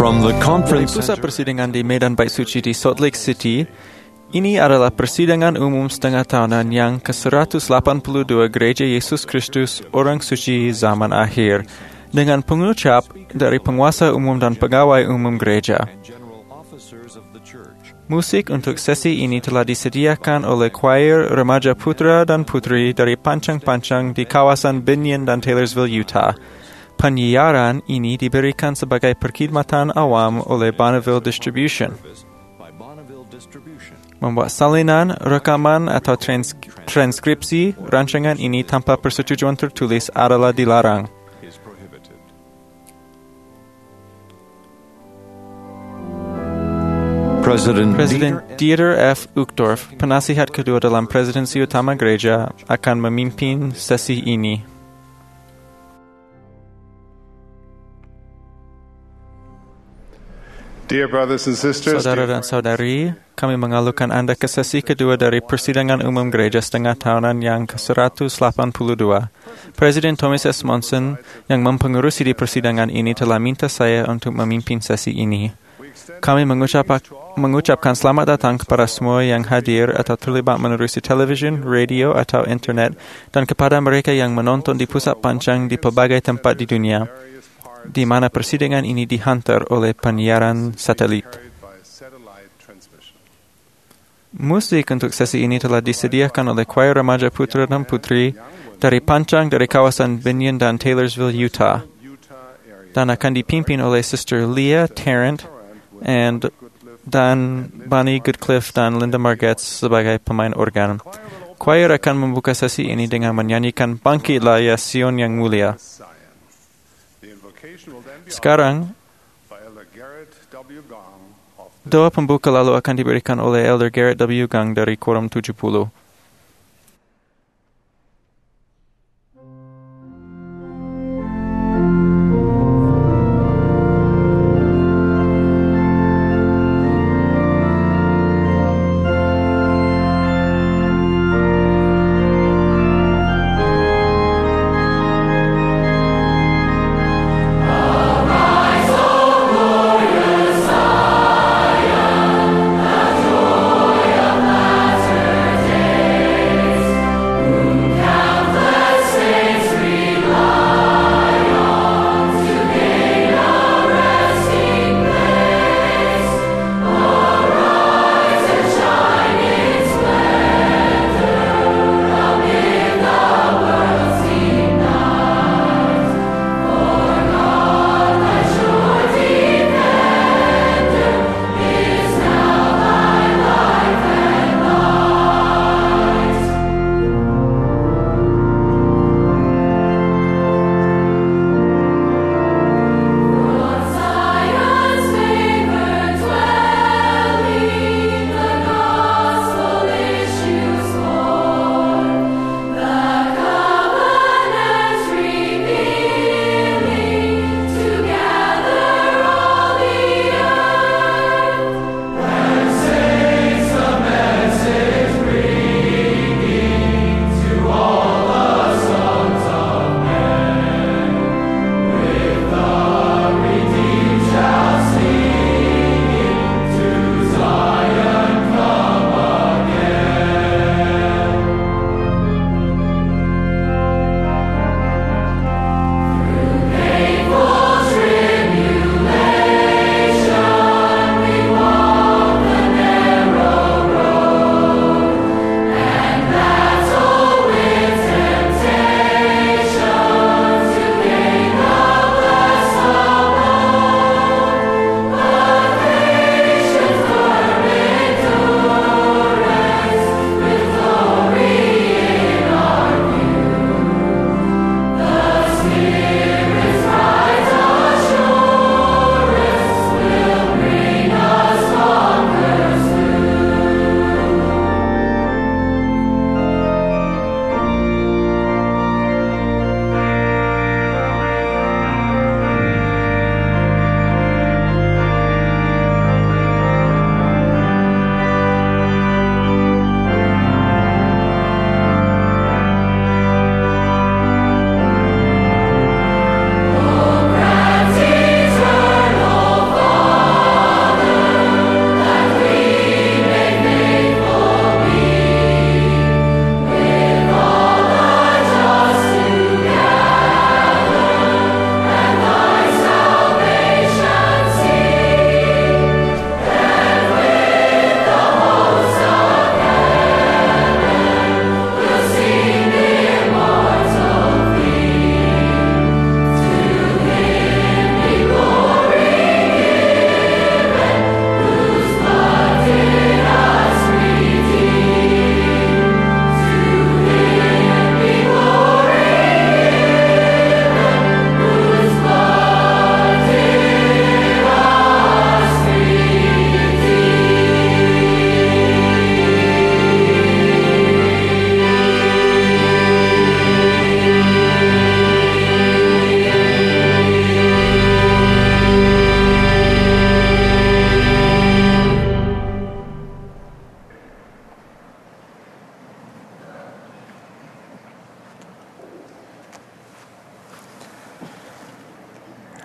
From the Dari conference pusat center, persidangan di Medan Bait Suci di Salt Lake City, ini adalah persidangan umum setengah tahunan yang ke-182 Gereja Yesus Kristus Orang Suci Zaman Akhir, dengan pengucap dari penguasa umum dan pegawai umum gereja. Musik untuk sesi ini telah disediakan oleh choir remaja putra dan putri dari Pancang-Pancang di kawasan Binion dan Taylorsville, Utah. Penyiaran ini diberikan sebagai perkhidmatan awam oleh Bonneville Distribution. Membuat salinan, rekaman, atau transkripsi rancangan ini tanpa persetujuan tertulis adalah dilarang. President Dieter F. Uchtdorf, penasihat kedua dalam presidensi utama gereja, akan memimpin sesi ini. Dear brothers and sisters, Saudara dan saudari, kami mengalukan Anda ke sesi kedua dari persidangan umum gereja setengah tahunan yang ke-182. Presiden Thomas S. Monson yang mempengurusi di persidangan ini telah minta saya untuk memimpin sesi ini. Kami mengucapkan selamat datang kepada semua yang hadir atau terlibat menerusi televisyen, radio, atau internet, dan kepada mereka yang menonton di pusat pancang di pelbagai tempat di dunia, di mana persidangan ini dihantar oleh penyiaran satelit. Musik untuk sesi ini telah disediakan oleh choir remaja putra dan putri dari Pancang dari kawasan Binion dan Taylorsville, Utah, dan akan dipimpin oleh Sister Leah Tarrant dan Bunny Goodcliff dan Linda Margetts sebagai pemain organ. Choir akan membuka sesi ini dengan menyanyikan Bangkitlah ya Sion yang mulia. Sekarang, doa pembuka lalu akan diberikan oleh Elder Garrett W. Gang dari Quorum 70.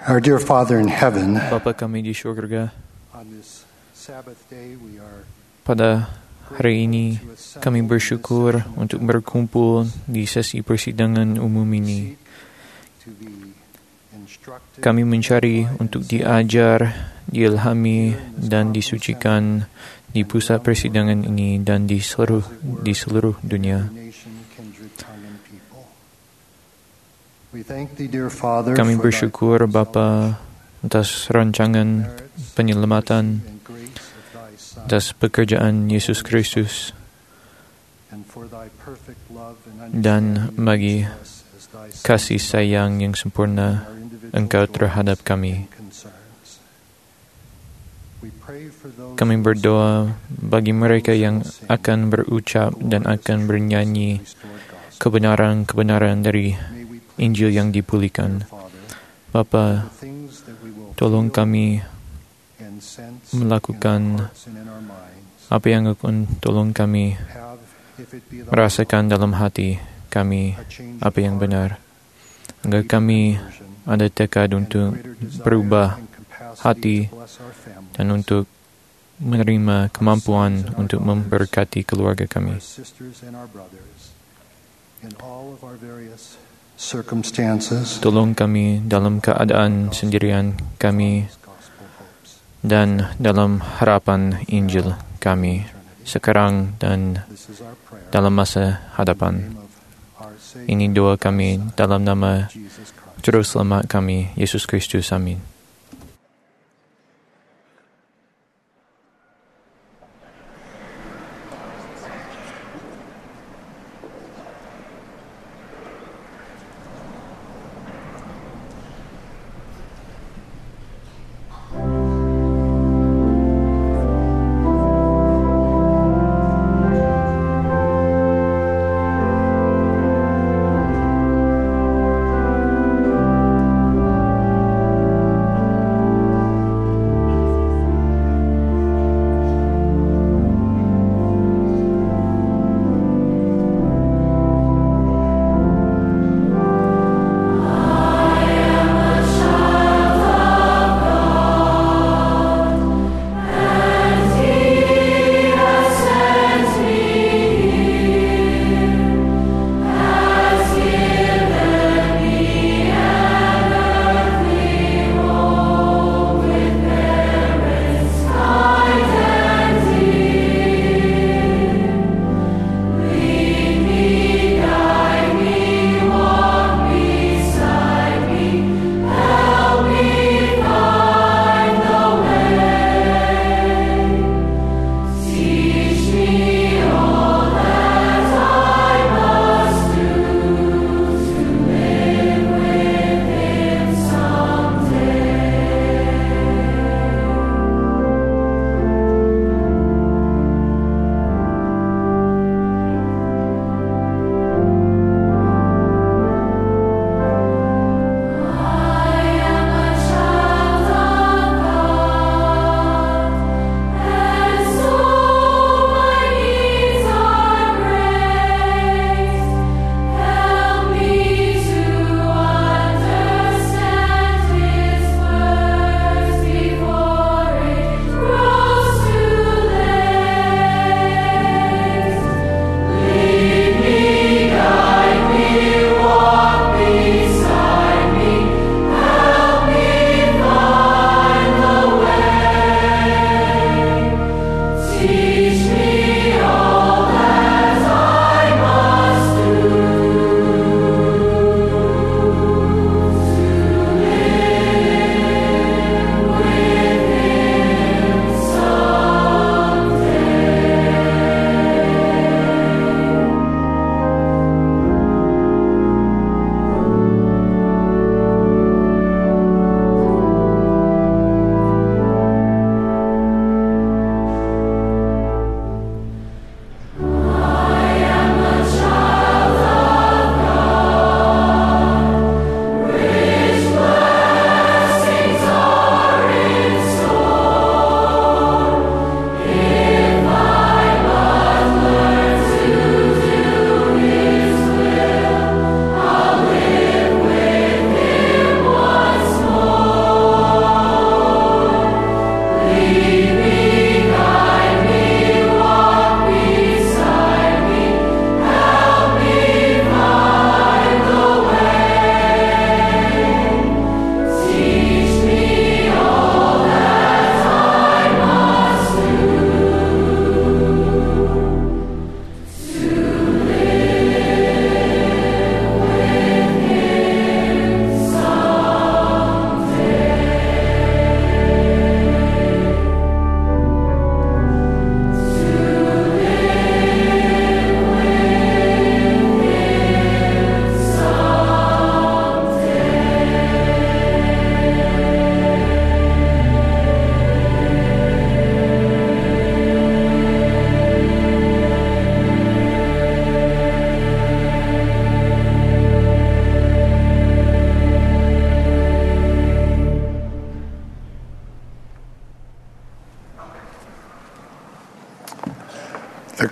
Our dear Father in heaven, Bapa kami di surga, on this Sabbath day we are pada hari ini kami bersyukur untuk berkumpul di sesi persidangan umum ini. to be instructed Kami mencari untuk diajar, diilhami, dan disucikan di pusat persidangan ini dan di seluruh dunia. nation, kindred, tongue, and people. We thank thee, dear Father, Kami for thy bersyukur Bapa atas rancangan penyelamatan, and grace of thy Son, atas pekerjaan Yesus Kristus, and for thy perfect love and dan understanding bagi of us as thy Son, kasih sayang yang sempurna our individual Engkau joys terhadap kami. and concerns. We pray for those Kami who berdoa bagi mereka yang akan berucap dan akan bernyanyi restored gospel. kebenaran-kebenaran dari May we please, Injil yang dipulihkan. Father, Bapa, the things that we will tolong feel kami and sense melakukan in our hearts and in our minds, apa yang akan tolong kami have, if it be thy merasakan dalam hati kami will, a change apa of yang heart, benar. Agar deep kami conversion, ada tekad and untuk greater desire berubah and capacity hati to bless our families, dan untuk menerima kemampuan untuk memberkati keluarga our kami. sisters and our brothers, in all of our various circumstances, Tolong kami dalam keadaan sendirian kami gospel hopes. dan dalam harapan Injil kami sekarang dan This is our prayer. dalam masa In the hadapan. name of our Savior, Ini doa kami dalam nama Jesus Christ. Juru Selamat kami, Yesus Kristus. Amin.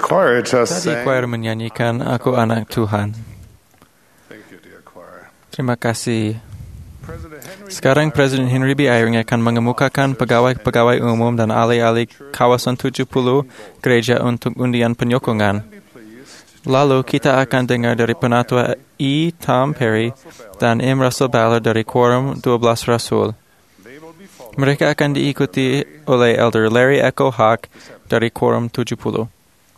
choir just Tadi sang. choir menyanyikan Aku Anak Tuhan. Thank you, dear choir. Terima kasih. President Henry Sekarang Presiden Henry B. Eyring akan mengemukakan pegawai-pegawai umum dan ahli-ahli kawasan 70 gereja untuk undian penyokongan. Lalu kita akan dengar dari Penatua E. Tom Perry dan M. Russell Ballard dari Quorum 12 Rasul. Mereka akan diikuti oleh Elder Larry Echo Hawk dari Quorum 70.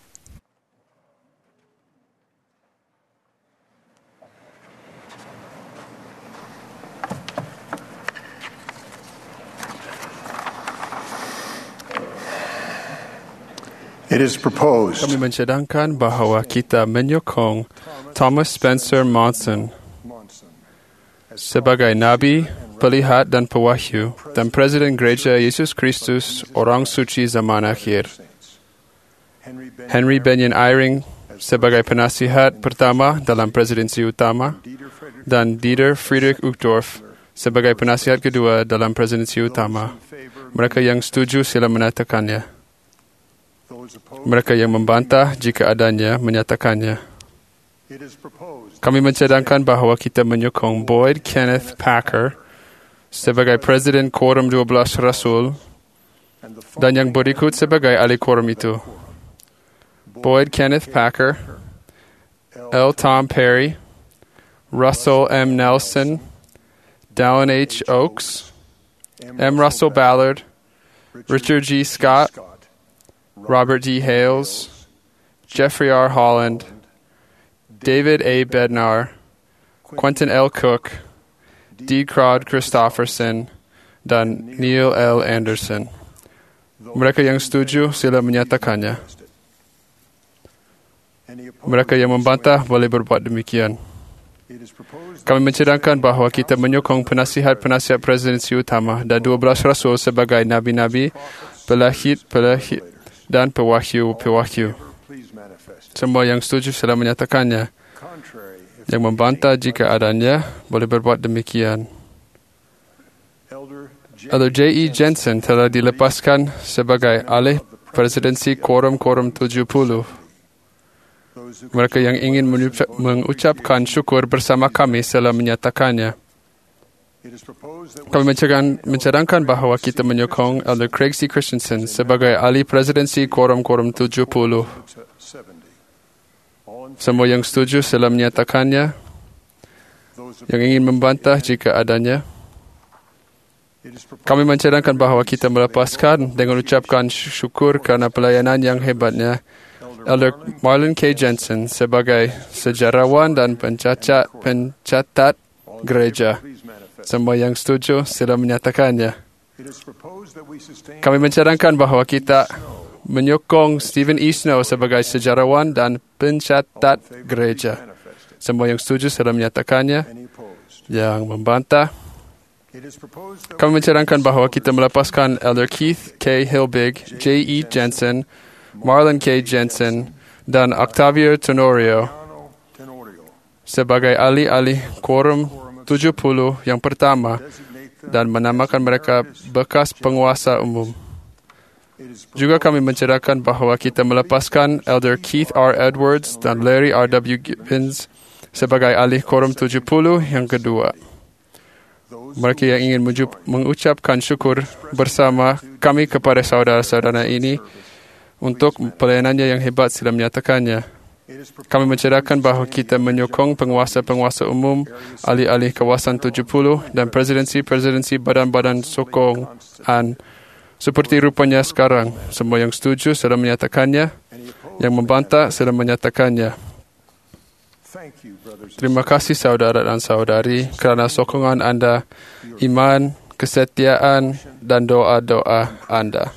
It is proposed Kami mencadangkan bahawa kita menyokong Thomas Spencer Monson sebagai Nabi, Pelihat dan Pewahyu dan Presiden Gereja Yesus Kristus Orang Suci Zaman Akhir. Henry Benyon Eyring sebagai penasihat pertama dalam presidensi utama dan Dieter Friedrich Uchtdorf sebagai penasihat kedua dalam presidensi utama. Mereka yang setuju sila menyatakannya. Mereka yang membantah jika adanya menyatakannya. Kami mencadangkan bahawa kita menyokong Boyd Kenneth Packer sebagai Presiden Quorum 12 Rasul dan yang berikut sebagai ahli quorum itu. Boyd Kenneth Packer, L. Tom Perry, Russell M. Nelson, Dallin H. Oaks, M. Russell Ballard, Richard G. Scott, Robert D. Hales, Jeffrey R. Holland, David A. Bednar, Quentin L. Cook, D. Claude Christopherson, dan Neil L. Anderson. Mereka yang setuju sila menyatakannya. Mereka yang membantah boleh berbuat demikian. Kami mencadangkan bahawa kita menyokong penasihat-penasihat presidensi utama dan 12 rasul sebagai nabi-nabi, pelahit dan pewahyu. Semua yang setuju sila menyatakannya. Yang membantah jika adanya boleh berbuat demikian. Elder J.E. Jensen telah dilepaskan sebagai ahli presidensi Quorum 70. Mereka yang ingin mengucapkan syukur bersama kami sila menyatakannya. Kami mencadangkan bahawa kita menyokong Elder Craig C. Christensen sebagai ahli presidensi Quorum 70. Semua yang setuju sila menyatakannya. Yang ingin membantah jika adanya. Kami mencadangkan bahawa kita melepaskan dengan ucapkan syukur kerana pelayanan yang hebatnya Elder Marlon K. Jensen sebagai sejarawan dan pencatat gereja. Semua yang setuju sila menyatakannya. Kami mencadangkan bahawa kita menyokong Stephen E. Snow sebagai sejarawan dan pencatat gereja. Semua yang setuju sila menyatakannya. Yang membantah. Kami mencadangkan bahawa kita melepaskan Elder Keith K. Hilbig, J. E. Jensen, Marlon K. Jensen, dan Octavio Tenorio sebagai ahli-ahli Quorum 70 yang pertama dan menamakan mereka bekas penguasa umum. Juga kami mencadangkan bahawa kita melepaskan Elder Keith R. Edwards dan Larry R. W. Gibbons sebagai ahli Quorum 70 yang kedua. Mereka yang ingin mengucapkan syukur bersama kami kepada saudara-saudara ini untuk pelayanannya yang hebat sila menyatakannya. Kami mencadangkan bahawa kita menyokong penguasa-penguasa umum, ahli-ahli kawasan 70 dan presidensi badan-badan sokongan seperti rupanya sekarang. Semua yang setuju sila menyatakannya. Yang membantah sila menyatakannya. Terima kasih saudara dan saudari kerana sokongan anda, iman, kesetiaan dan doa-doa anda.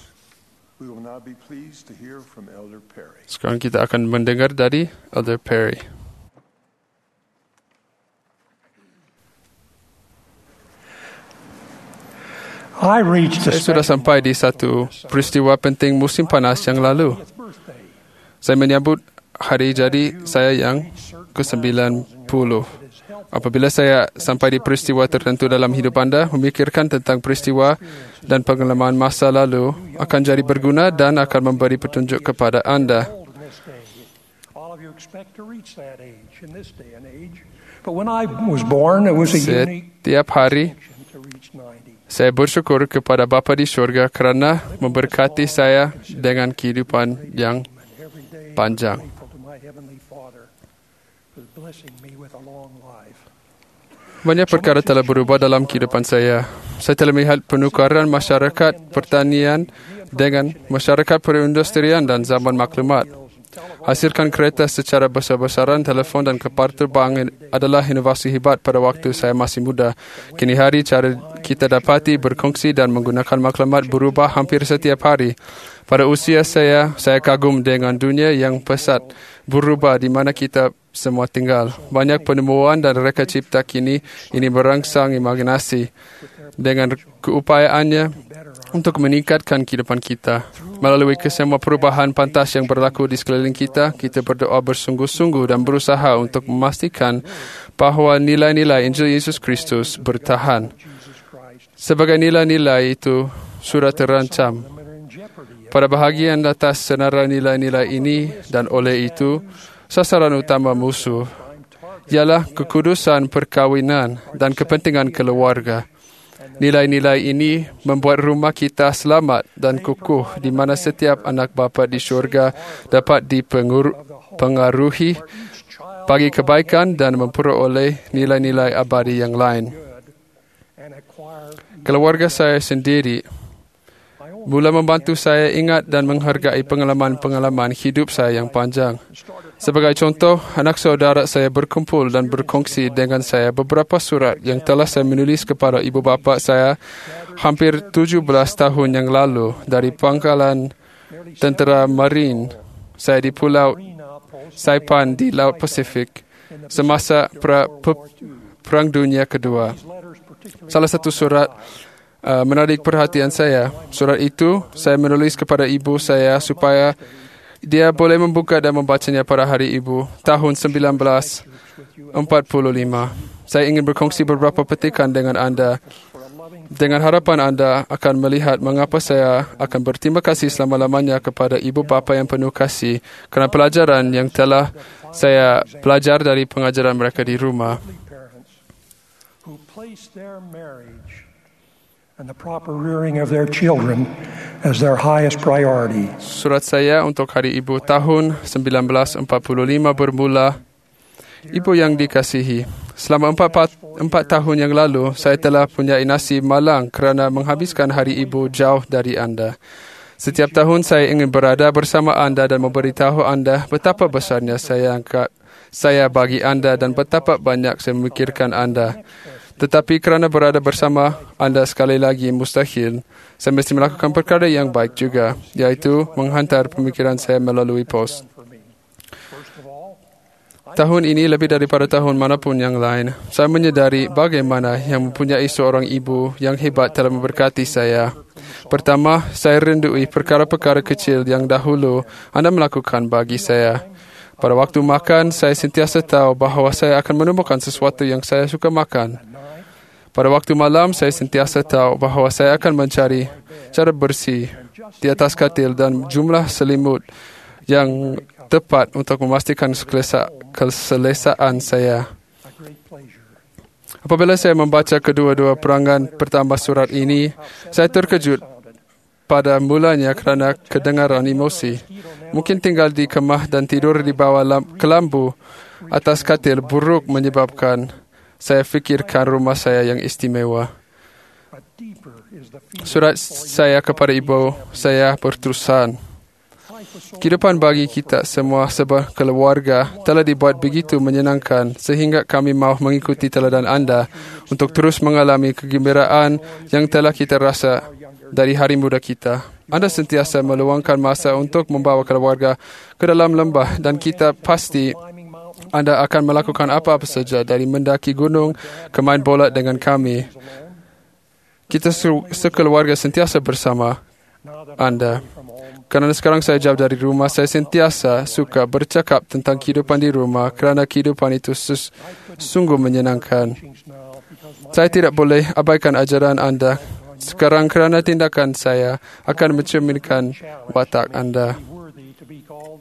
Sekarang kita akan mendengar dari Elder Perry. Saya sudah sampai di satu peristiwa penting musim panas yang lalu. Saya menyambut hari jadi saya yang ke-90. Apabila saya sampai di peristiwa tertentu dalam hidup anda, memikirkan tentang peristiwa dan pengalaman masa lalu akan jadi berguna dan akan memberi petunjuk kepada anda. expect to reach that age in this day and age. But when I was born, it was a unique Setiap hari to reach 90. saya bersyukur kepada Bapa di syurga kerana memberkati saya dengan kehidupan yang Every day panjang. I'm grateful to my Heavenly Father for blessing me with a long life. Banyak perkara telah berubah dalam kehidupan saya. Saya telah melihat penukaran masyarakat pertanian dengan masyarakat perindustrian dan zaman maklumat. Hasilkan kereta secara besar-besaran, telefon dan kapal terbang adalah inovasi hebat pada waktu saya masih muda. Kini hari cara kita dapati, berkongsi dan menggunakan maklumat berubah hampir setiap hari. Pada usia saya kagum dengan dunia yang pesat berubah di mana kita semua tinggal. Banyak penemuan dan reka cipta kini ini merangsang imajinasi dengan keupayaannya untuk meningkatkan kehidupan kita. Melalui kesemua perubahan pantas yang berlaku di sekeliling kita, kita berdoa bersungguh-sungguh dan berusaha untuk memastikan bahawa nilai-nilai Injil Yesus Kristus bertahan. Sebagai nilai-nilai itu sudah terancam. Pada bahagian atas senarai nilai-nilai ini dan oleh itu, sasaran utama musuh ialah kekudusan perkawinan dan kepentingan keluarga. Nilai-nilai ini membuat rumah kita selamat dan kukuh di mana setiap anak bapa di syurga dapat dipengaruhi bagi kebaikan dan memperoleh nilai-nilai abadi yang lain. Keluarga saya sendiri mula membantu saya ingat dan menghargai pengalaman-pengalaman hidup saya yang panjang. Sebagai contoh, anak saudara saya berkumpul dan berkongsi dengan saya beberapa surat yang telah saya menulis kepada ibu bapa saya hampir 17 tahun yang lalu dari pangkalan tentera Marine saya di Pulau Saipan di Laut Pasifik semasa Perang Dunia Kedua. Salah satu surat menarik perhatian saya. Surat itu saya menulis kepada ibu saya supaya dia boleh membuka dan membacanya pada hari ibu tahun 1945. Saya ingin berkongsi beberapa petikan dengan anda dengan harapan anda akan melihat mengapa saya akan berterima kasih selama-lamanya kepada ibu bapa yang penuh kasih kerana pelajaran yang telah saya belajar dari pengajaran mereka di rumah. And the proper rearing of their children as their highest priority. Surat saya untuk Hari Ibu tahun 1945 bermula, Ibu yang dikasihi, selama 4 tahun yang lalu, saya telah punya nasib malang kerana menghabiskan Hari Ibu jauh dari anda. Setiap tahun saya ingin berada bersama anda dan memberitahu anda betapa besarnya saya bagi anda dan betapa banyak saya memikirkan anda. Tetapi kerana berada bersama anda sekali lagi mustahil, saya mesti melakukan perkara yang baik juga, iaitu menghantar pemikiran saya melalui pos. Tahun ini lebih daripada tahun manapun yang lain, saya menyedari bagaimana yang mempunyai seorang ibu yang hebat telah memberkati saya. Pertama, saya rendui perkara-perkara kecil yang dahulu anda melakukan bagi saya. Pada waktu makan, saya sentiasa tahu bahawa saya akan menemukan sesuatu yang saya suka makan. Pada waktu malam, saya sentiasa tahu bahawa saya akan mencari cara bersih di atas katil dan jumlah selimut yang tepat untuk memastikan keselesaan saya. Apabila saya membaca kedua-dua perangan pertama surat ini, saya terkejut pada mulanya kerana kedengaran emosi. Mungkin tinggal di kemah dan tidur di bawah kelambu atas katil buruk menyebabkan saya fikirkan rumah saya yang istimewa. Surat saya kepada ibu saya berterusan. Kehidupan bagi kita semua sebuah keluarga telah dibuat begitu menyenangkan sehingga kami mahu mengikuti teladan anda untuk terus mengalami kegembiraan yang telah kita rasa dari hari muda kita. Anda sentiasa meluangkan masa untuk membawa keluarga ke dalam lembah dan kita pasti anda akan melakukan apa-apa saja dari mendaki gunung ke main bola dengan kami. Kita sekeluarga sentiasa bersama anda. Kerana sekarang saya jauh dari rumah, saya sentiasa suka bercakap tentang kehidupan di rumah kerana kehidupan itu sungguh menyenangkan. Saya tidak boleh abaikan ajaran anda sekarang kerana tindakan saya akan mencerminkan watak anda.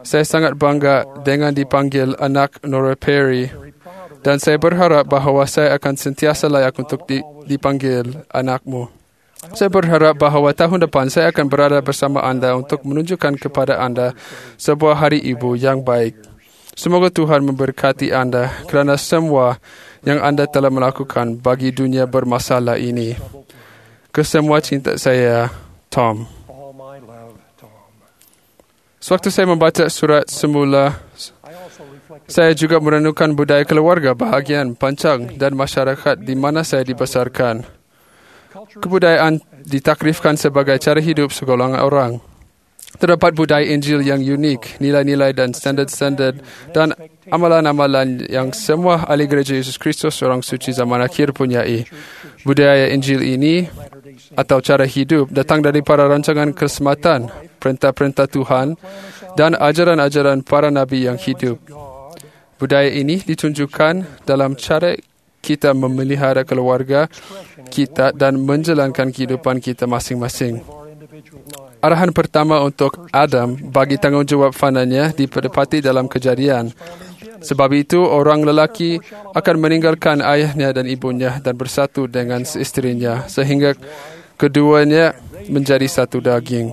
Saya sangat bangga dengan dipanggil anak Nora Perry dan saya berharap bahawa saya akan sentiasa layak untuk dipanggil anakmu. Saya berharap bahawa tahun depan saya akan berada bersama anda untuk menunjukkan kepada anda sebuah hari ibu yang baik. Semoga Tuhan memberkati anda kerana semua yang anda telah melakukan bagi dunia bermasalah ini. Kesemua cinta saya, Tom. All my love, Tom. Sewaktu saya membaca surat semula, I also reflected saya juga merenungkan budaya keluarga, bahagian, pancang dan masyarakat di mana saya dibesarkan. Kebudayaan ditakrifkan sebagai cara hidup segolongan orang. Terdapat budaya Injil yang unik, nilai-nilai dan standard-standard dan amalan-amalan yang semua ahli gereja Yesus Kristus orang suci zaman akhir punyai. Budaya Injil ini atau cara hidup datang dari para rancangan keselamatan, perintah-perintah Tuhan dan ajaran-ajaran para nabi yang hidup. Budaya ini ditunjukkan dalam cara kita memelihara keluarga kita dan menjalankan kehidupan kita masing-masing. Arahan pertama untuk Adam bagi tanggungjawab fananya didapati dalam Kejadian. Sebab itu, orang lelaki akan meninggalkan ayahnya dan ibunya dan bersatu dengan isterinya, sehingga keduanya menjadi satu daging.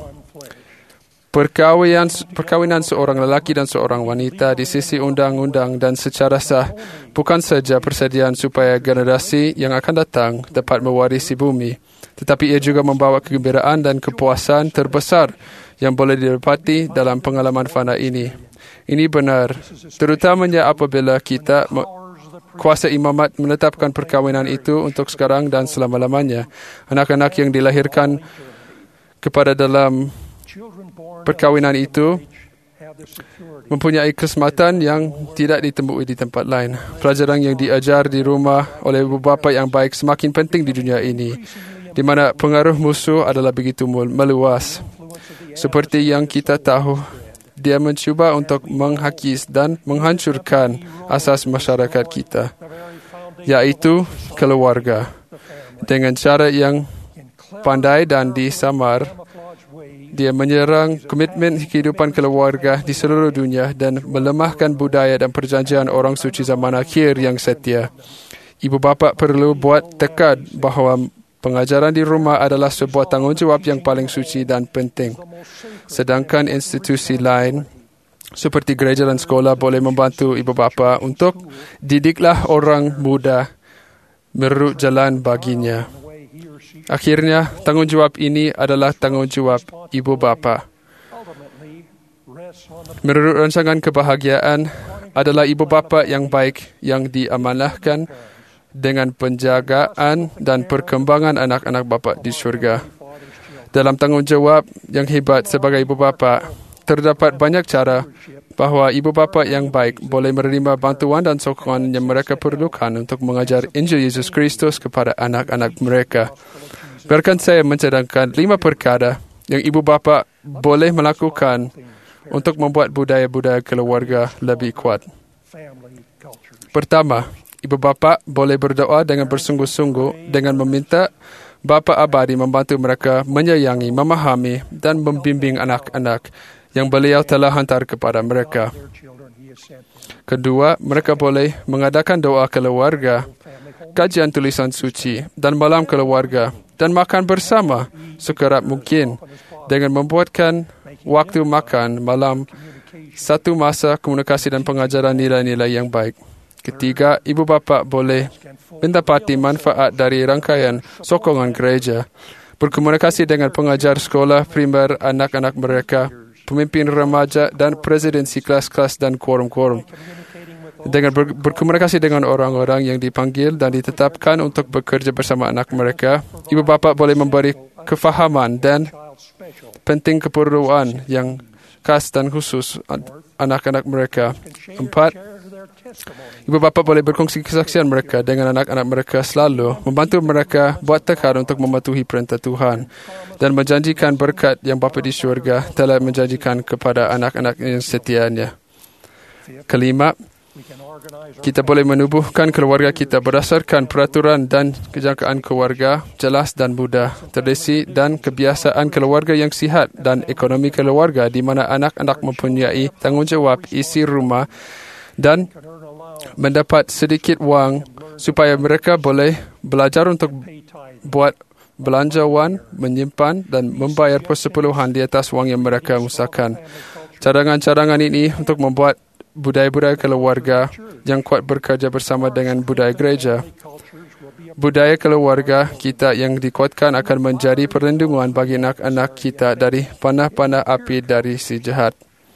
Perkawinan seorang lelaki dan seorang wanita di sisi undang-undang dan secara sah bukan saja persediaan supaya generasi yang akan datang dapat mewarisi bumi, tetapi ia juga membawa kegembiraan dan kepuasan terbesar yang boleh didapati dalam pengalaman fana ini. Ini benar, terutamanya apabila kita kuasa imamat menetapkan perkawinan itu untuk sekarang dan selama-lamanya. Anak-anak yang dilahirkan kepada dalam perkawinan itu mempunyai keselamatan yang tidak ditemui di tempat lain. Pelajaran yang diajar di rumah oleh ibu bapa yang baik semakin penting di dunia ini, di mana pengaruh musuh adalah begitu meluas. Seperti yang kita tahu, dia mencuba untuk menghakis dan menghancurkan asas masyarakat kita, yaitu keluarga. Dengan cara yang pandai dan disamar, dia menyerang komitmen kehidupan keluarga di seluruh dunia dan melemahkan budaya dan perjanjian orang suci zaman akhir yang setia. Ibu bapa perlu buat tekad bahawa pengajaran di rumah adalah sebuah tanggungjawab yang paling suci dan penting. Sedangkan institusi lain seperti gereja dan sekolah boleh membantu ibu bapa untuk didiklah orang muda menurut jalan baginya. Akhirnya, tanggungjawab ini adalah tanggungjawab ibu bapa. Menurut rancangan kebahagiaan adalah ibu bapa yang baik yang diamanahkan dengan penjagaan dan perkembangan anak-anak bapa di syurga. Dalam tanggungjawab yang hebat sebagai ibu bapa, terdapat banyak cara bahawa ibu bapa yang baik boleh menerima bantuan dan sokongan yang mereka perlukan untuk mengajar Injil Yesus Kristus kepada anak-anak mereka. Biarkan saya mencadangkan 5 perkara yang ibu bapa boleh melakukan untuk membuat budaya-budaya keluarga lebih kuat. Pertama, ibu bapa boleh berdoa dengan bersungguh-sungguh dengan meminta Bapa Abadi membantu mereka menyayangi, memahami dan membimbing anak-anak yang beliau telah hantar kepada mereka. Kedua, mereka boleh mengadakan doa keluarga, kajian tulisan suci dan malam keluarga dan makan bersama sekerap mungkin dengan membuatkan waktu makan malam satu masa komunikasi dan pengajaran nilai-nilai yang baik. Ketiga, ibu bapa boleh mendapati manfaat dari rangkaian sokongan gereja, berkomunikasi dengan pengajar sekolah primer anak-anak mereka, pemimpin remaja dan presidensi kelas-kelas dan quorum-quorum. Dengan berkomunikasi dengan orang-orang yang dipanggil dan ditetapkan untuk bekerja bersama anak mereka, ibu bapa boleh memberi kefahaman dan penting keperluan yang khas dan khusus anak-anak mereka. 4. Ibu bapa boleh berkongsi kesaksian mereka dengan anak-anak mereka selalu, membantu mereka buat tekad untuk mematuhi perintah Tuhan dan menjanjikan berkat yang Bapa di syurga telah menjanjikan kepada anak-anak yang setianya. Kelima, Kita boleh menubuhkan keluarga kita berdasarkan peraturan dan kejangkaan keluarga jelas dan mudah, tradisi dan kebiasaan keluarga yang sihat dan ekonomi keluarga di mana anak-anak mempunyai tanggungjawab isi rumah dan mendapat sedikit wang supaya mereka boleh belajar untuk buat belanjawan, menyimpan dan membayar persepuluhan di atas wang yang mereka usahakan. Cadangan-cadangan ini untuk membuat budaya-budaya keluarga yang kuat bekerja bersama dengan budaya gereja. Budaya keluarga kita yang dikuatkan akan menjadi perlindungan bagi anak-anak kita dari panah-panah api dari si jahat.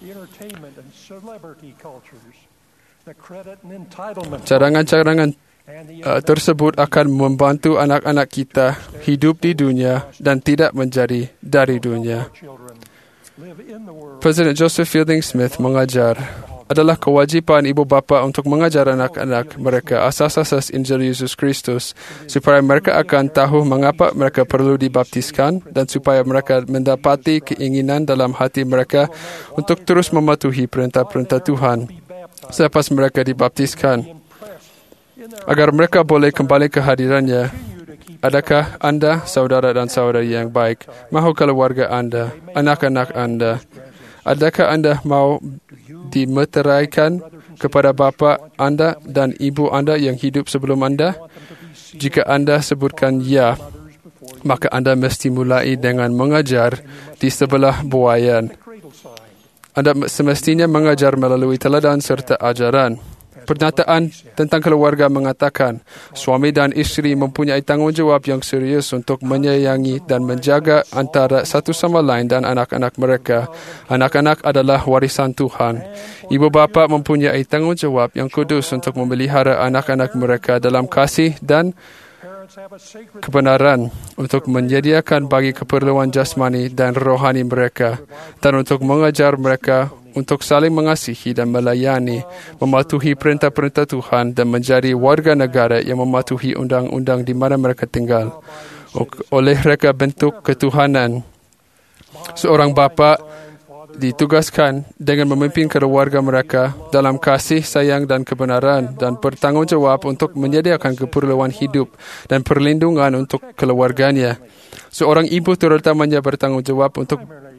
Cadangan-cadangan tersebut akan membantu anak-anak kita hidup di dunia dan tidak menjadi dari dunia. Presiden Joseph Fielding Smith mengajar, adalah kewajipan ibu bapa untuk mengajar anak-anak mereka asas-asas Injil Yesus Kristus supaya mereka akan tahu mengapa mereka perlu dibaptiskan dan supaya mereka mendapati keinginan dalam hati mereka untuk terus mematuhi perintah-perintah Tuhan selepas mereka dibaptiskan, agar mereka boleh kembali ke hadirannya. Adakah anda saudara dan saudari yang baik? Mahu keluarga anda, anak-anak anda? Adakah anda mau dimeteraikan kepada bapa anda dan ibu anda yang hidup sebelum anda? Jika anda sebutkan ya, maka anda mesti mulai dengan mengajar di sebelah buayan. Anda semestinya mengajar melalui teladan serta ajaran. Pernyataan tentang keluarga mengatakan, suami dan isteri mempunyai tanggungjawab yang serius untuk menyayangi dan menjaga antara satu sama lain dan anak-anak mereka. Anak-anak adalah warisan Tuhan. Ibu bapa mempunyai tanggungjawab yang kudus untuk memelihara anak-anak mereka dalam kasih dan kebenaran, untuk menyediakan bagi keperluan jasmani dan rohani mereka, dan untuk mengajar mereka untuk saling mengasihi dan melayani, mematuhi perintah-perintah Tuhan dan menjadi warga negara yang mematuhi undang-undang di mana mereka tinggal. Oleh reka bentuk ketuhanan, seorang bapa ditugaskan dengan memimpin keluarga mereka dalam kasih, sayang dan kebenaran dan bertanggungjawab untuk menyediakan keperluan hidup dan perlindungan untuk keluarganya. Seorang ibu terutamanya bertanggungjawab untuk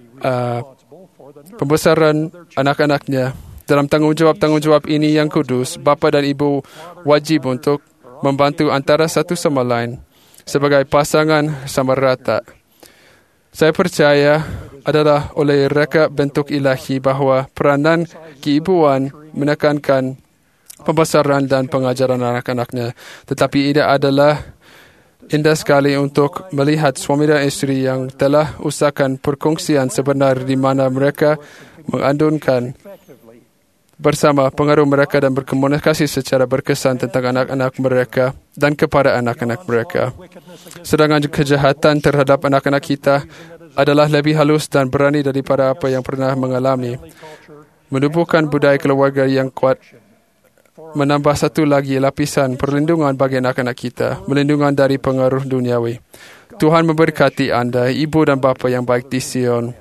pembesaran anak-anaknya. Dalam tanggungjawab ini yang kudus, bapa dan ibu wajib untuk membantu antara satu sama lain sebagai pasangan sama rata. Saya percaya adalah oleh reka bentuk ilahi bahawa peranan keibuan menekankan pembesaran dan pengajaran anak-anaknya. Tetapi ia adalah indah sekali untuk melihat suami dan isteri yang telah usahakan perkongsian sebenar di mana mereka mengandungkan bersama pengaruh mereka dan berkomunikasi secara berkesan tentang anak-anak mereka dan kepada anak-anak mereka. Sedangkan kejahatan terhadap anak-anak kita adalah lebih halus dan berani daripada apa yang pernah mengalami. Menubuhkan budaya keluarga yang kuat menambah satu lagi lapisan perlindungan bagi anak-anak kita, melindungan dari pengaruh duniawi. Tuhan memberkati anda, ibu dan bapa yang baik di Sion.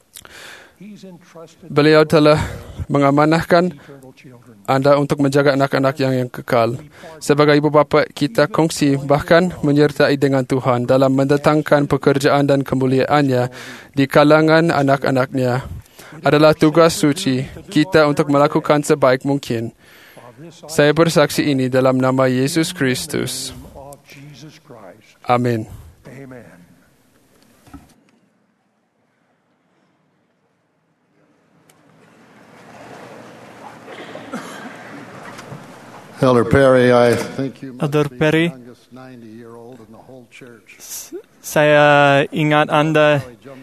Beliau telah mengamanahkan anda untuk menjaga anak-anak yang kekal. Sebagai ibu bapa, kita kongsi bahkan menyertai dengan Tuhan dalam mendatangkan pekerjaan dan kemuliaannya di kalangan anak-anaknya. Adalah tugas suci kita untuk melakukan sebaik mungkin. Saya bersaksi ini dalam nama Yesus Kristus. Amin. Elder Perry, I think you must Elder be Perry, the youngest 90-year-old in the whole church. saya ingat anda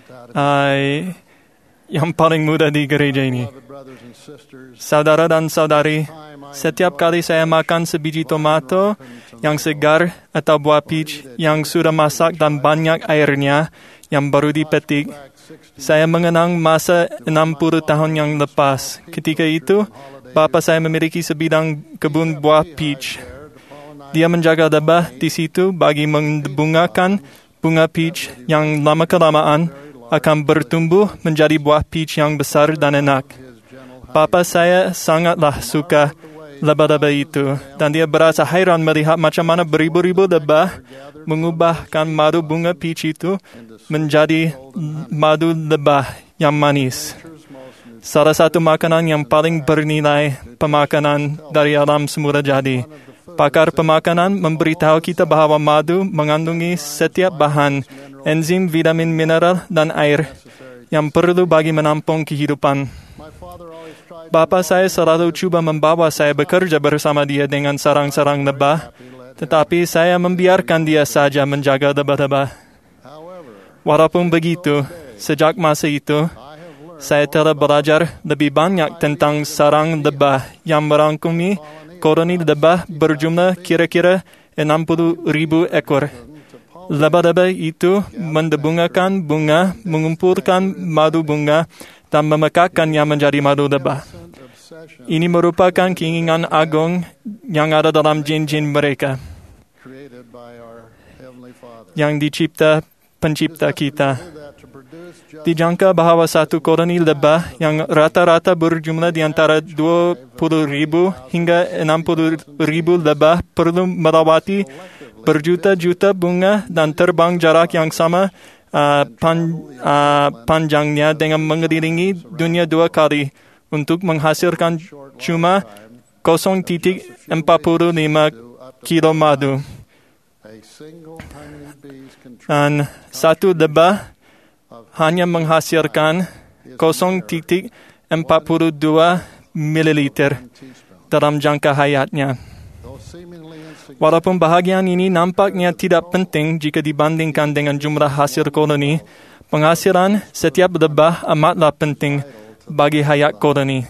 yang paling muda di gereja ini. Saudara dan saudari, setiap kali saya makan sebiji tomato yang segar atau buah peach yang sudah masak dan banyak airnya yang baru dipetik, saya mengenang masa 60 tahun yang lepas. Ketika itu, bapa saya memiliki sebidang kebun buah peach. Dia menjaga lebah di situ bagi membungakan bunga peach yang lama-kelamaan akan bertumbuh menjadi buah peach yang besar dan enak. Bapa saya sangatlah suka lebah-lebah itu. Dan dia berasa hairan melihat macam mana beribu-ribu lebah mengubahkan madu bunga peach itu menjadi madu lebah yang manis. Salah satu makanan yang paling bernilai pemakanan dari alam semula jadi. Pakar pemakanan memberitahu kita bahawa madu mengandungi setiap bahan, enzim, vitamin, mineral, dan air yang perlu bagi menampung kehidupan. Bapa saya selalu cuba membawa saya bekerja bersama dia dengan sarang-sarang lebah, tetapi saya membiarkan dia saja menjaga lebah-lebah. Walaupun begitu, sejak masa itu, saya telah belajar lebih banyak tentang sarang lebah yang merangkumi koloni lebah berjumlah kira-kira 60,000 ekor. Lebah-lebah itu mendebungakan bunga, mengumpulkan madu bunga, dan memekakkannya menjadi madu lebah. Ini merupakan keinginan agung yang ada dalam jin-jin mereka, yang dicipta pencipta kita. Dijangka bahawa satu koloni lebah yang rata-rata berjumlah di antara 20,000 hingga 60,000 lebah perlu melawati berjuta-juta bunga dan terbang jarak yang sama panjangnya dengan mengelilingi dunia 2 kali untuk menghasilkan cuma 0.45 kilo madu. Dan satu lebah hanya menghasilkan 0.42 mililiter dalam jangka hayatnya. Walaupun bahagian ini nampaknya tidak penting jika dibandingkan dengan jumlah hasil koloni, penghasilan setiap lebah amatlah penting bagi hayat koloni.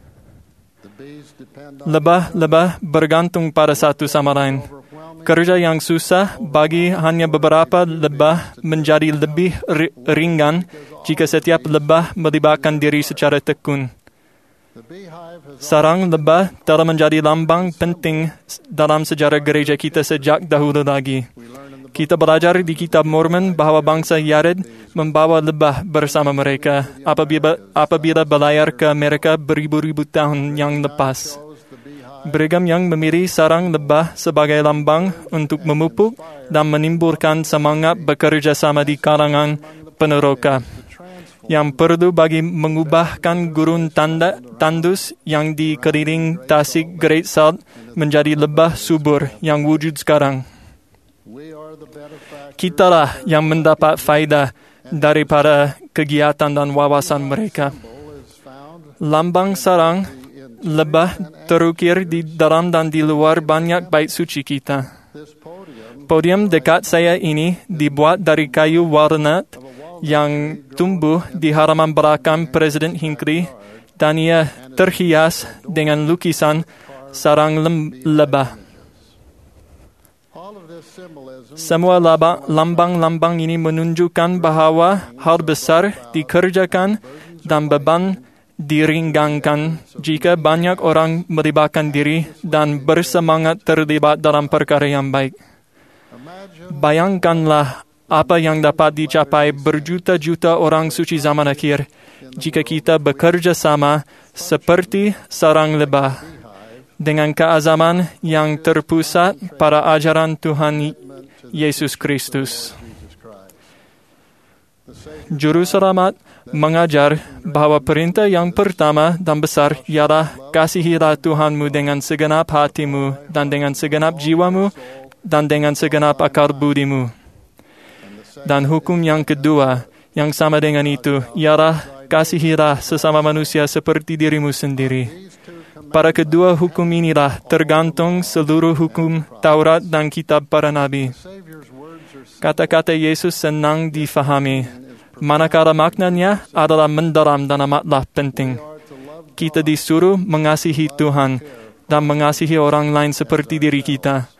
Lebah-lebah bergantung pada satu sama lain. Kerja yang susah bagi hanya beberapa lebah menjadi lebih ringan jika setiap lebah melibatkan diri secara tekun. Sarang lebah telah menjadi lambang penting dalam sejarah gereja kita sejak dahulu lagi. Kita belajar di kitab Mormon bahawa bangsa Yared membawa lebah bersama mereka apabila berlayar ke Amerika beribu-ribu tahun yang lepas. Brigham Young memilih sarang lebah sebagai lambang untuk memupuk dan menimbulkan semangat bekerja sama di kalangan peneroka yang perlu bagi mengubahkan gurun tandus yang dikeliling tasik Great Salt menjadi lebah subur yang wujud sekarang. Kitalah yang mendapat faedah daripada kegiatan dan wawasan mereka. Lambang sarang lebah terukir di dalam dan di luar banyak bait suci kita. Podium dekat saya ini dibuat dari kayu walnut yang tumbuh di halaman belakang Presiden Hinckley dan ia terhias dengan lukisan sarang lebah. Semua lambang-lambang ini menunjukkan bahawa hal besar dikerjakan dan beban diringankan jika banyak orang melibatkan diri dan bersemangat terlibat dalam perkara yang baik. Bayangkanlah apa yang dapat dicapai berjuta-juta orang suci zaman akhir jika kita bekerja sama seperti sarang lebah dengan keazaman yang terpusat pada ajaran Tuhan Yesus Kristus. Juru selamat mengajar bahawa perintah yang pertama dan besar ialah kasihilah Tuhanmu dengan segenap hatimu dan dengan segenap jiwamu dan dengan segenap akal budimu. Dan hukum yang kedua yang sama dengan itu ialah kasihilah sesama manusia seperti dirimu sendiri. Pada kedua hukum inilah tergantung seluruh hukum Taurat dan kitab para nabi. Kata-kata Yesus senang difahami, manakala maknanya adalah mendalam dan amatlah penting. Kita disuruh mengasihi Tuhan dan mengasihi orang lain seperti diri kita.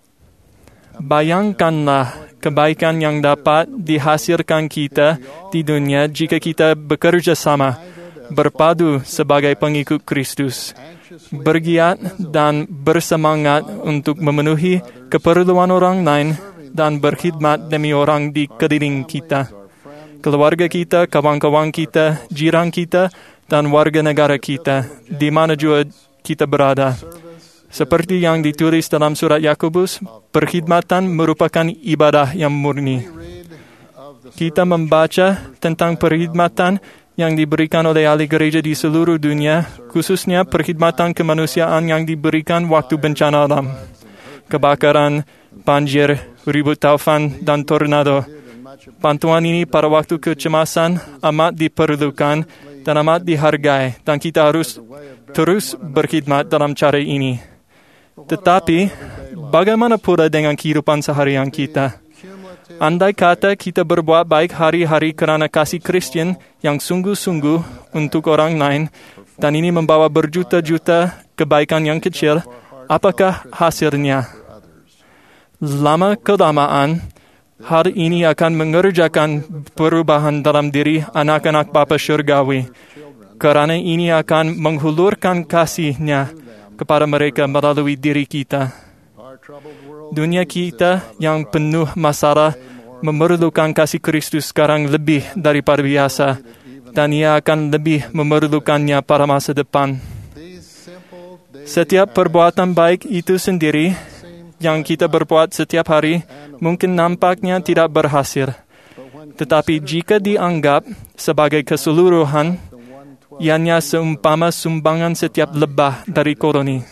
Bayangkanlah kebaikan yang dapat dihasilkan kita di dunia jika kita bekerja sama, berpadu sebagai pengikut Kristus, bergiat dan bersemangat untuk memenuhi keperluan orang lain dan berkhidmat demi orang di keliling kita, keluarga kita, kawan-kawan kita, jiran kita, dan warga negara kita, di mana juga kita berada. Seperti yang ditulis dalam surat Yakobus, perkhidmatan merupakan ibadah yang murni. Kita membaca tentang perkhidmatan yang diberikan oleh ahli gereja di seluruh dunia, khususnya perkhidmatan kemanusiaan yang diberikan waktu bencana alam, kebakaran, banjir, ribut taufan, dan tornado. Bantuan ini pada waktu kecemasan amat diperlukan dan amat dihargai, dan kita harus terus berkhidmat dalam cara ini. Tetapi, bagaimana pula dengan kehidupan seharian kita? Andai kata kita berbuat baik hari-hari kerana kasih Kristian yang sungguh-sungguh untuk orang lain, dan ini membawa berjuta-juta kebaikan yang kecil, apakah hasilnya? Lama-kelamaan, hal ini akan mengerjakan perubahan dalam diri anak-anak Bapa Syurgawi, kerana ini akan menghulurkan kasih-Nya kepada mereka melalui diri kita. Dunia kita yang penuh masalah memerlukan kasih Kristus sekarang lebih daripada biasa, dan ia akan lebih memerlukannya pada masa depan. Setiap perbuatan baik itu sendiri yang kita berbuat setiap hari mungkin nampaknya tidak berhasil. Tetapi jika dianggap sebagai keseluruhan, ianya seumpama sumbangan setiap lebah dari koloni.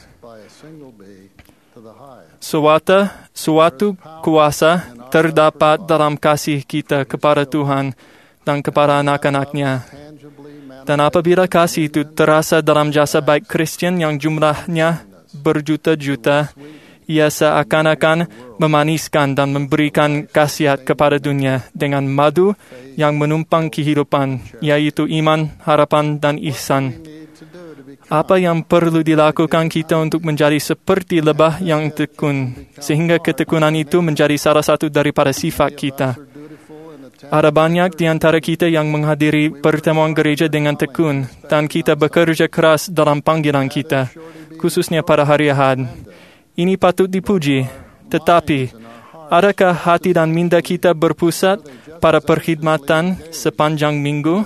Suatu kuasa terdapat dalam kasih kita kepada Tuhan dan kepada anak-anak-Nya. Dan apabila kasih itu terasa dalam jasa baik Kristian yang jumlahnya berjuta-juta, ia seakan-akan memaniskan dan memberikan khasiat kepada dunia dengan madu yang menumpang kehidupan, yaitu iman, harapan, dan ihsan. Apa yang perlu dilakukan kita untuk menjadi seperti lebah yang tekun, sehingga ketekunan itu menjadi salah satu daripada sifat kita. Ada banyak di antara kita yang menghadiri pertemuan gereja dengan tekun, dan kita bekerja keras dalam panggilan kita, khususnya pada hari Ahad. Ini patut dipuji, tetapi adakah hati dan minda kita berpusat pada perkhidmatan sepanjang minggu?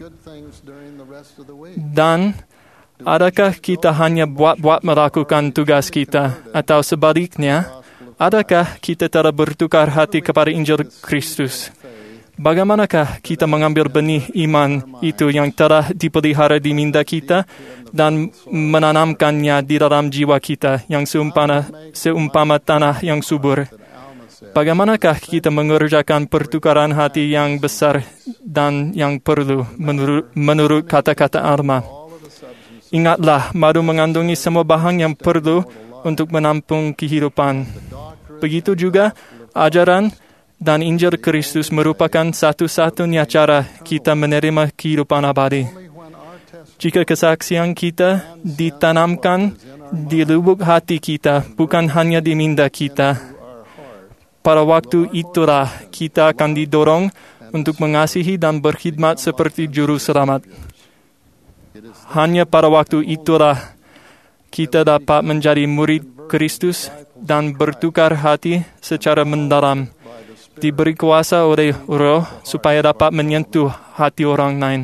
Dan adakah kita hanya buat-buat melakukan tugas kita? Atau sebaliknya, adakah kita telah bertukar hati kepada Injil Kristus? Bagaimanakah kita mengambil benih iman itu yang telah dipelihara di minda kita dan menanamkannya di dalam jiwa kita yang seumpama tanah yang subur? Bagaimanakah kita mengerjakan pertukaran hati yang besar dan yang perlu menurut kata-kata Alma? Ingatlah, madu mengandungi semua bahan yang perlu untuk menampung kehidupan. Begitu juga ajaran dan Injil Kristus merupakan satu-satunya cara kita menerima kehidupan abadi. Jika kesaksian kita ditanamkan di lubuk hati kita, bukan hanya di minda kita, pada waktu itulah kita akan didorong untuk mengasihi dan berkhidmat seperti Juru Selamat. Hanya pada waktu itulah kita dapat menjadi murid Kristus dan bertukar hati secara mendalam, diberi kuasa oleh Roh supaya dapat menyentuh hati orang lain.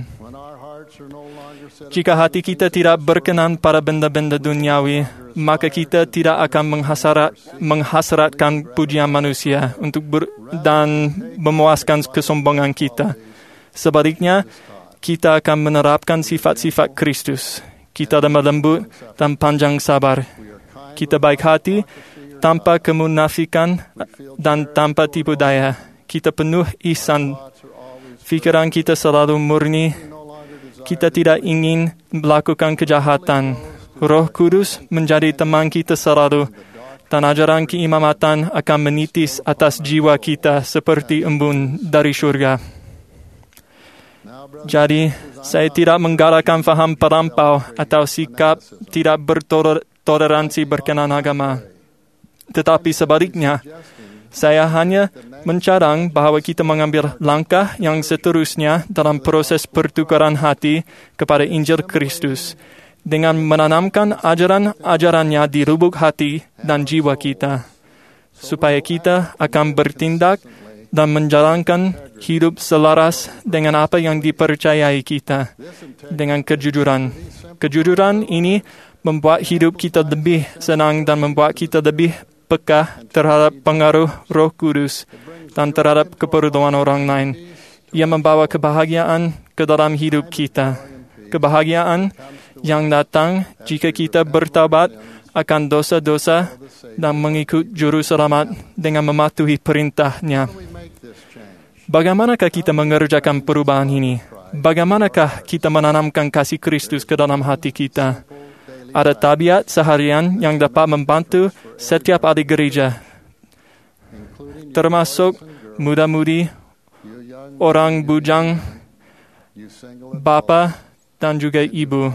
Jika hati kita tidak berkenan pada benda-benda duniawi, maka kita tidak akan menghasratkan pujian manusia dan memuaskan kesombongan kita. Sebaliknya, kita akan menerapkan sifat-sifat Kristus. Kita lemah lembut dan panjang sabar. Kita baik hati, tanpa kemunafikan dan tanpa tipu daya. Kita penuh ihsan. Fikiran kita selalu murni. Kita tidak ingin melakukan kejahatan. Roh Kudus menjadi teman kita selalu, dan ajaran keimamatan akan menitis atas jiwa kita seperti embun dari syurga. Jadi, saya tidak menggalakkan faham pelampau atau sikap tidak bertoleransi berkenaan agama. Tetapi sebaliknya, saya hanya mencadang bahawa kita mengambil langkah yang seterusnya dalam proses pertukaran hati kepada Injil Kristus dengan menanamkan ajaran-ajarannya di lubuk hati dan jiwa kita, supaya kita akan bertindak dan menjalankan hidup selaras dengan apa yang dipercayai kita, dengan kejujuran. Kejujuran ini membuat hidup kita lebih senang dan membuat kita lebih peka terhadap pengaruh Roh Kudus dan terhadap keperluan orang lain. Ia membawa kebahagiaan ke dalam hidup kita. Kebahagiaan yang datang jika kita bertaubat akan dosa-dosa dan mengikut juru selamat dengan mematuhi perintah-Nya. Bagaimanakah kita mengerjakan perubahan ini? Bagaimanakah kita menanamkan kasih Kristus ke dalam hati kita? Ada tabiat seharian yang dapat membantu setiap ahli gereja, termasuk muda-mudi, orang bujang, bapa, dan juga ibu.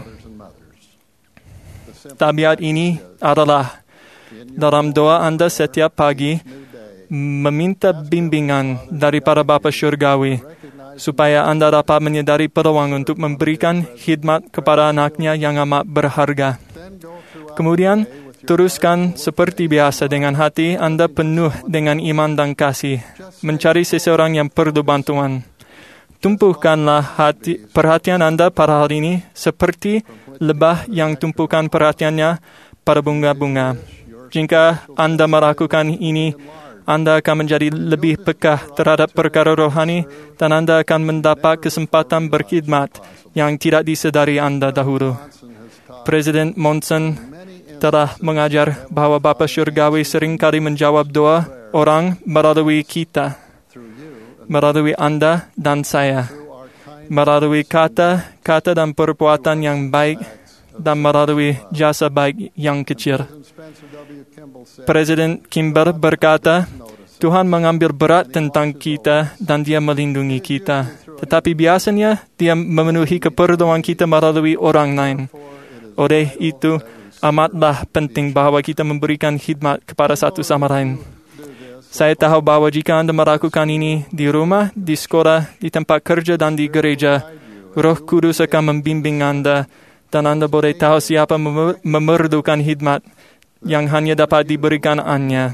Tabiat ini adalah dalam doa Anda setiap pagi meminta bimbingan daripada Bapa Syurgawi supaya Anda dapat menyadari peluang untuk memberikan khidmat kepada anaknya yang amat berharga. Kemudian, teruskan seperti biasa dengan hati Anda penuh dengan iman dan kasih, mencari seseorang yang perlu bantuan. Tumpuhkanlah perhatian Anda pada hal ini seperti lebah yang tumpukan perhatiannya pada bunga-bunga. Jika Anda melakukan ini, Anda akan menjadi lebih peka terhadap perkara rohani dan Anda akan mendapat kesempatan berkhidmat yang tidak disedari Anda dahulu. Presiden Monson telah mengajar bahawa Bapa Syurgawi seringkali menjawab doa orang melalui kita, melalui Anda dan saya, melalui kata-kata dan perbuatan yang baik dan melalui jasa baik yang kecil. Presiden Kimball berkata, Tuhan mengambil berat tentang kita dan Dia melindungi kita. Tetapi biasanya Dia memenuhi keperluan kita melalui orang lain. Oleh itu, amatlah penting bahawa kita memberikan khidmat kepada satu sama lain. Saya tahu bahawa jika Anda melakukan ini di rumah, di sekolah, di tempat kerja dan di gereja, Roh Kudus akan membimbing Anda dan Anda boleh tahu siapa memerlukan khidmat yang hanya dapat diberikan Anda.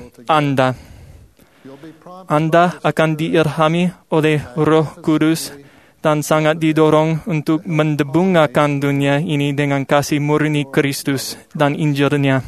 Anda akan diilhami oleh Roh Kudus dan sangat didorong untuk mendebungakan dunia ini dengan kasih murni Kristus dan Injil-Nya.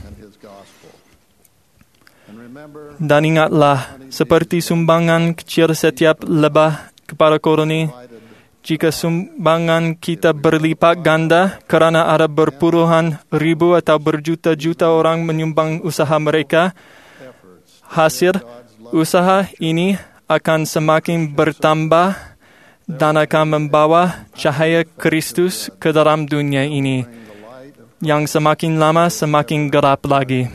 Dan ingatlah, seperti sumbangan kecil setiap lebah kepada koloni, jika sumbangan kita berlipat ganda kerana ada berpuluhan ribu atau berjuta-juta orang menyumbang usaha mereka, hasil usaha ini akan semakin bertambah dan akan membawa cahaya Kristus ke dalam dunia ini, yang semakin lama semakin gelap lagi.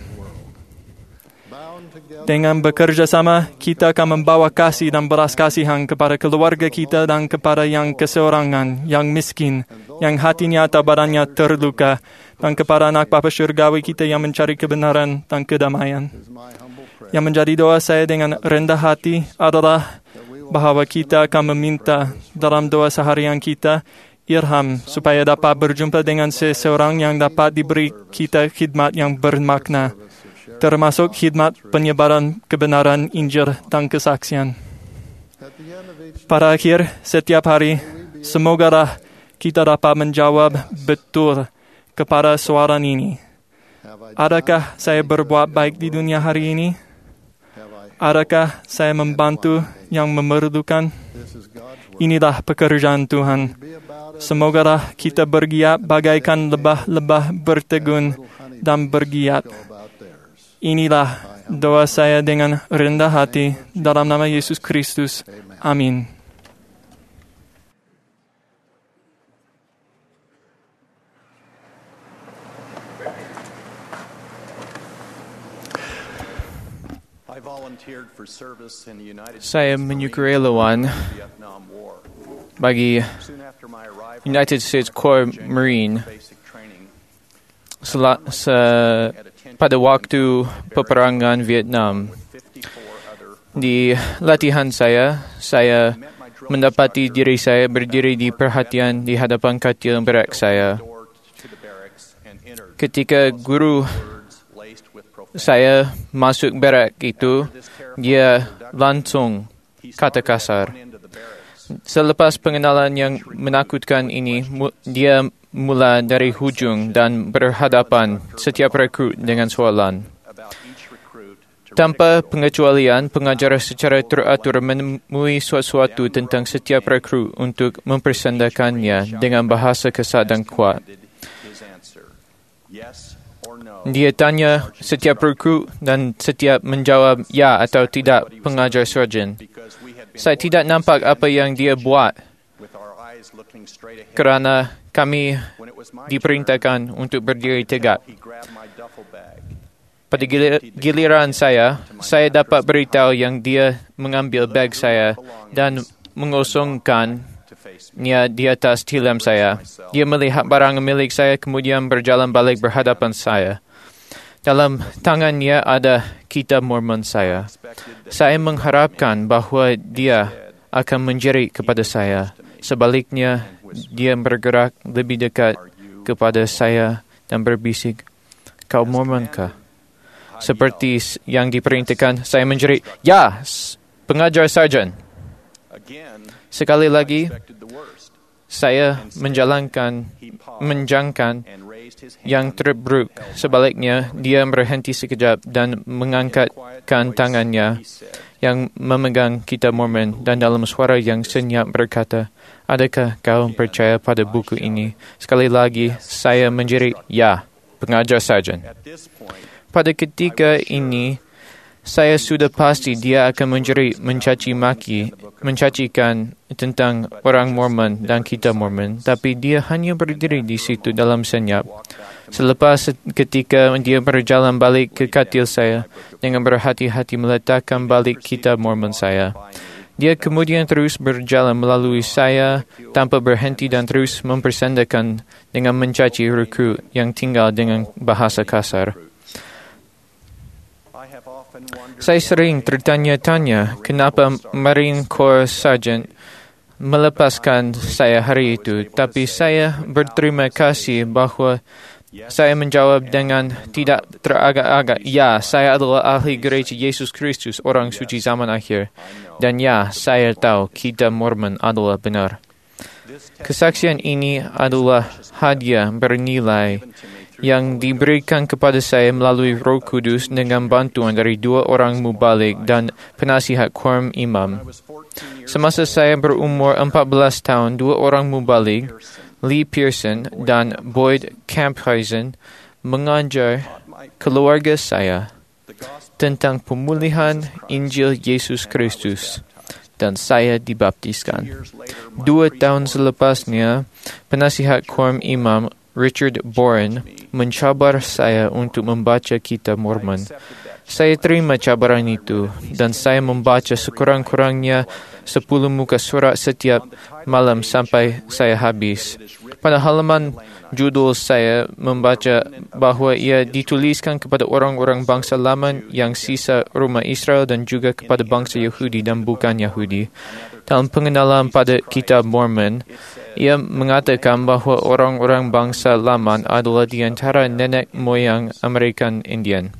Dengan bekerja sama, kita akan membawa kasih dan belas kasihan kepada keluarga kita dan kepada yang keseorangan, yang miskin, yang hatinya atau badannya terluka, dan kepada anak Bapa Syurgawi kita yang mencari kebenaran dan kedamaian. Yang menjadi doa saya dengan rendah hati adalah bahawa kita akan meminta dalam doa seharian kita ilham supaya dapat berjumpa dengan seseorang yang dapat diberi kita khidmat yang bermakna, termasuk khidmat penyebaran kebenaran Injil dan kesaksian. Pada akhir setiap hari, semogalah kita dapat menjawab betul kepada soalan ini. Adakah saya berbuat baik di dunia hari ini? Adakah saya membantu yang memerlukan? Inilah pekerjaan Tuhan. Semogalah kita bergiat bagaikan lebah-lebah bertegun dan bergiat. Inilah doa saya dengan rendah hati dalam nama Yesus Kristus. Amin. Saya menyukai lawan bagi United States Corps Marine pada waktu peperangan Vietnam. Di latihan saya mendapati diri saya berdiri di perhatian di hadapan katil berak saya. Ketika guru saya masuk berak itu, dia langsung kata kasar. Selepas pengenalan yang menakutkan ini, dia mula dari hujung dan berhadapan setiap rekrut dengan soalan. Tanpa pengecualian, pengajar secara teratur menemui sesuatu tentang setiap rekrut untuk mempersendakannya dengan bahasa kesat dan kuat. Dia tanya setiap rekrut dan setiap menjawab ya atau tidak pengajar sarjan. Saya tidak nampak apa yang dia buat kerana kami diperintahkan untuk berdiri tegak. Pada giliran saya dapat beritahu yang dia mengambil beg saya dan mengosongkannya di atas tilam saya. Dia melihat barang milik saya kemudian berjalan balik berhadapan saya. Dalam tangannya ada kitab Mormon saya. Saya mengharapkan bahawa dia akan menjerit kepada saya. Sebaliknya, dia bergerak lebih dekat kepada saya dan berbisik, "Kau Mormonkah?" Seperti yang diperintahkan, saya menjerit, "Ya, pengajar sarjan." Sekali lagi, saya menjangkan yang terburuk. Sebaliknya, dia berhenti sekejap dan mengangkatkan tangannya yang memegang kitab Mormon dan dalam suara yang senyap berkata, "Adakah kau percaya pada buku ini?" Sekali lagi, saya menjerit, "Ya, pengajar sarjan." Pada ketika ini, saya sudah pasti dia akan menjerit, mencacikan tentang orang Mormon dan kitab Mormon, tapi dia hanya berdiri di situ dalam senyap. Selepas ketika dia berjalan balik ke katil saya dengan berhati-hati meletakkan balik kitab Mormon saya. Dia kemudian terus berjalan melalui saya tanpa berhenti dan terus mempersendakan dengan mencaci rekrut yang tinggal dengan bahasa kasar. Saya sering tertanya-tanya kenapa Marine Corps Sergeant melepaskan saya hari itu, tapi saya berterima kasih bahawa saya menjawab dengan tidak teragak-agak, "Ya, saya adalah ahli gereja Yesus Kristus, orang suci zaman akhir. Dan ya, saya tahu kitab Mormon adalah benar." Kesaksian ini adalah hadiah bernilai yang diberikan kepada saya melalui Roh Kudus dengan bantuan dari 2 orang mubalik dan penasihat quorum imam. Semasa saya berumur 14 tahun, 2 orang mubalik, Lee Pearson dan Boyd Camphisen, mengajar keluarga saya tentang pemulihan Injil Yesus Kristus dan saya dibaptiskan. 2 tahun selepasnya, penasihat quorum imam Richard Boren mencabar saya untuk membaca kitab Mormon. Saya terima cabaran itu dan saya membaca sekurang-kurangnya 10 muka surat setiap malam sampai saya habis. Pada halaman judul saya membaca bahawa ia dituliskan kepada orang-orang bangsa lama yang sisa rumah Israel dan juga kepada bangsa Yahudi dan bukan Yahudi. Dalam pengenalan pada kitab Mormon, ia mengatakan bahawa orang-orang bangsa lama adalah di antara nenek moyang American Indian.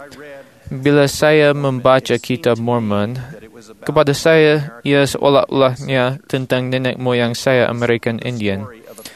Bila saya membaca kitab Mormon, kepada saya ia seolah-olahnya tentang nenek moyang saya American Indian.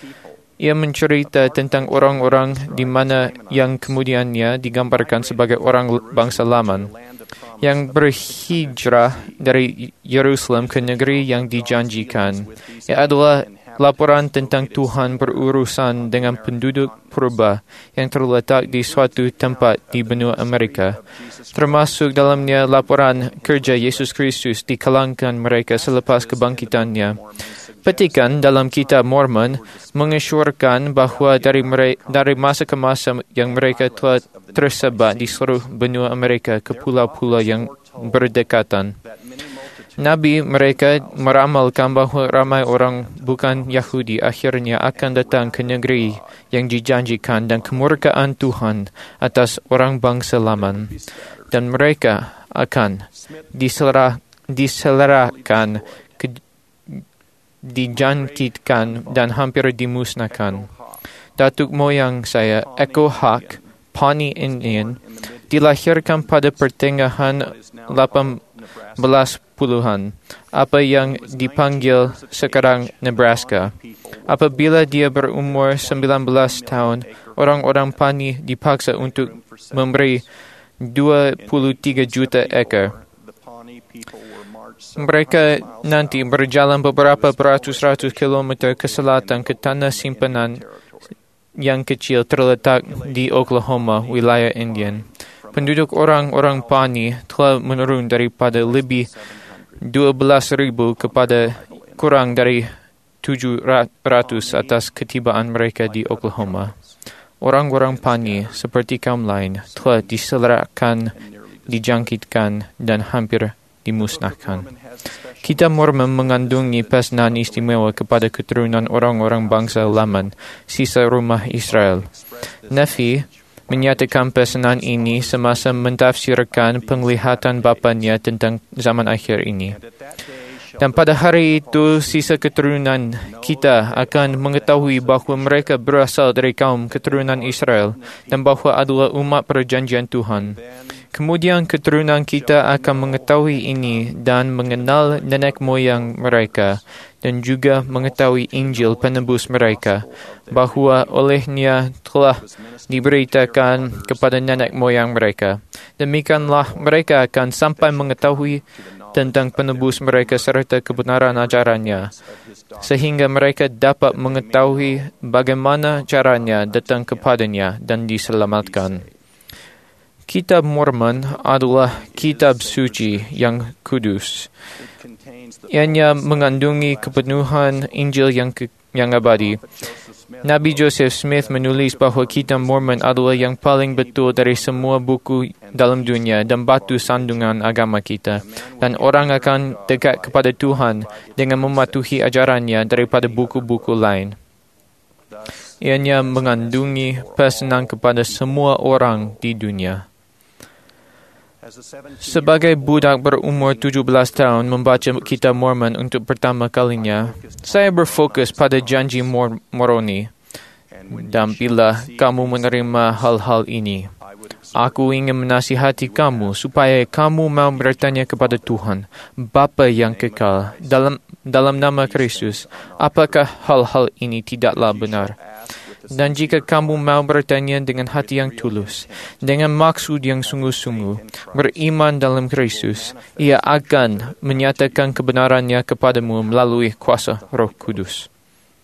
Ia mencerita tentang orang-orang di mana yang kemudiannya digambarkan sebagai orang bangsa lama yang berhijrah dari Yerusalem ke negeri yang dijanjikan. Ia adalah laporan tentang Tuhan berurusan dengan penduduk purba yang terletak di suatu tempat di benua Amerika. Termasuk dalamnya laporan kerja Yesus Kristus di kalangan mereka selepas kebangkitannya. Petikan dalam kitab Mormon mengesyorkan bahawa dari masa ke masa yang mereka telah tersebar di seluruh benua Amerika ke pulau-pulau yang berdekatan. Nabi mereka meramalkan bahawa ramai orang bukan Yahudi akhirnya akan datang ke negeri yang dijanjikan dan kemurkaan Tuhan atas orang bangsa lama. Dan mereka akan diselerahkan, dijangkitkan dan hampir dimusnahkan. Datuk moyang saya, Echo Hawk, Pawnee Indian, dilahirkan pada pertengahan 18 puluhan, apa yang dipanggil sekarang Nebraska. Apabila dia berumur 19 tahun, orang-orang Pani dipaksa untuk memberi 23 juta ekar. Mereka nanti berjalan beberapa beratus-ratus kilometer ke selatan ke tanah simpanan yang kecil terletak di Oklahoma, wilayah Indian. Penduduk orang-orang Pani telah menurun daripada lebih 12,000 kepada kurang dari 700 atas ketibaan mereka di Oklahoma. Orang-orang Pani seperti kaum lain telah diselerakkan, dijangkitkan dan hampir dimusnahkan. Kitab Mormon mengandungi pesanan istimewa kepada keturunan orang-orang bangsa Laman, sisa rumah Israel. Nephi menyatakan pesanan ini semasa mentafsirkan penglihatan bapanya tentang zaman akhir ini. Dan pada hari itu, sisa keturunan kita akan mengetahui bahawa mereka berasal dari kaum keturunan Israel dan bahawa adalah umat perjanjian Tuhan. Kemudian keturunan kita akan mengetahui ini dan mengenal nenek moyang mereka dan juga mengetahui Injil penebus mereka, bahawa olehnya telah diberitakan kepada nenek moyang mereka. Demikianlah mereka akan sampai mengetahui tentang penebus mereka serta kebenaran ajarannya, sehingga mereka dapat mengetahui bagaimana caranya datang kepadanya dan diselamatkan. Kitab Mormon adalah kitab suci yang kudus. Ianya mengandungi kepenuhan Injil yang abadi. Nabi Joseph Smith menulis bahawa kitab Mormon adalah yang paling betul dari semua buku dalam dunia dan batu sandungan agama kita. Dan orang akan dekat kepada Tuhan dengan mematuhi ajarannya daripada buku-buku lain. Ianya mengandungi pesanan kepada semua orang di dunia. Sebagai budak berumur 17 tahun membaca kitab Mormon untuk pertama kalinya, saya berfokus pada janji Moroni. Dan bila kamu menerima hal-hal ini, aku ingin menasihati kamu supaya kamu mau bertanya kepada Tuhan, Bapa yang kekal, dalam nama Kristus, apakah hal-hal ini tidaklah benar? Dan jika kamu mau bertanya dengan hati yang tulus, dengan maksud yang sungguh-sungguh, beriman dalam Kristus, Ia akan menyatakan kebenarannya kepadamu melalui kuasa Roh Kudus.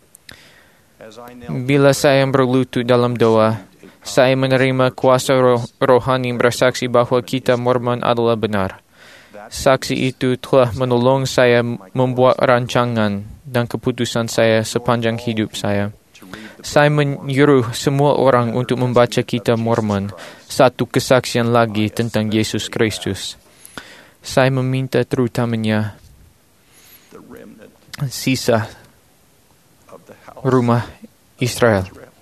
Bila saya berlutut dalam doa, saya menerima kuasa rohani bersaksi bahawa kitab Mormon adalah benar. Saksi itu telah menolong saya membuat rancangan dan keputusan saya sepanjang hidup saya. Saya menyuruh semua orang untuk membaca kitab Mormon, satu kesaksian lagi tentang Yesus Kristus. Saya meminta terutamanya sisa rumah Israel,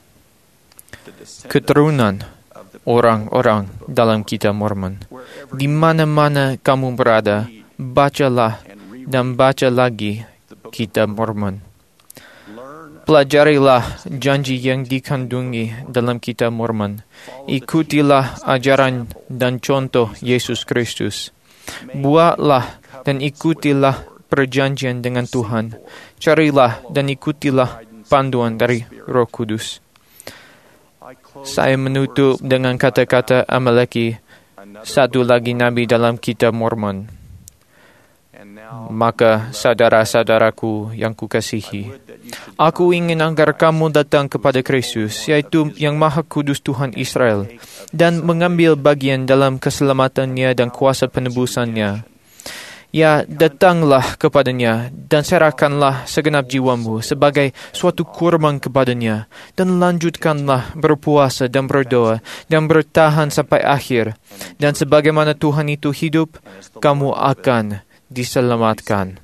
keturunan orang-orang dalam kitab Mormon. Di mana-mana kamu berada, bacalah dan baca lagi kitab Mormon. Pelajarilah janji yang dikandungi dalam kitab Mormon. Ikutilah ajaran dan contoh Yesus Kristus. Buatlah dan ikutilah perjanjian dengan Tuhan. Carilah dan ikutilah panduan dari Roh Kudus. Saya menutup dengan kata-kata Amaleki, satu lagi nabi dalam kitab Mormon. Maka saudara-saudaraku yang kukasihi, aku ingin agar kamu datang kepada Kristus, yaitu yang Maha Kudus Tuhan Israel, dan mengambil bagian dalam keselamatannya dan kuasa penebusannya. Ya, datanglah kepadanya dan serahkanlah segenap jiwamu sebagai suatu kurban kepadanya, dan lanjutkanlah berpuasa dan berdoa dan bertahan sampai akhir. Dan sebagaimana Tuhan itu hidup, kamu akan diselamatkan.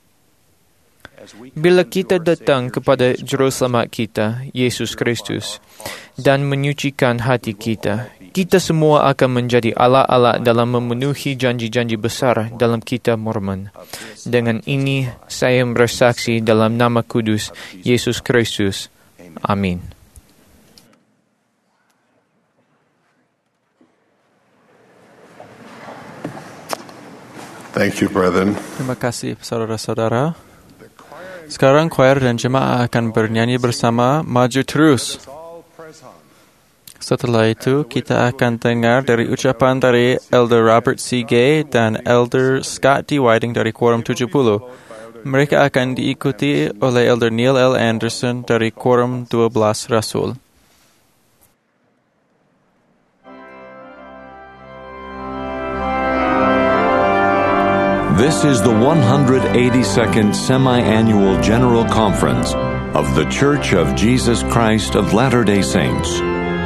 Bila kita datang kepada Juruselamat kita, Yesus Kristus, dan menyucikan hati kita, kita semua akan menjadi ala-ala dalam memenuhi janji-janji besar dalam kitab Mormon. Dengan ini, saya bersaksi dalam nama kudus Yesus Kristus. Amin. Thank you, brethren. Terima kasih, saudara-saudara. Sekarang choir dan jemaah akan bernyanyi bersama Maju Terus. Setelah itu, kita akan dengar dari ucapan dari Elder Robert C. Gay dan Elder Scott D. Whiting dari Quorum 70. Mereka akan diikuti oleh Elder Neil L. Anderson dari Quorum 12 Rasul. This is the 182nd Semi-Annual General Conference of The Church of Jesus Christ of Latter-day Saints.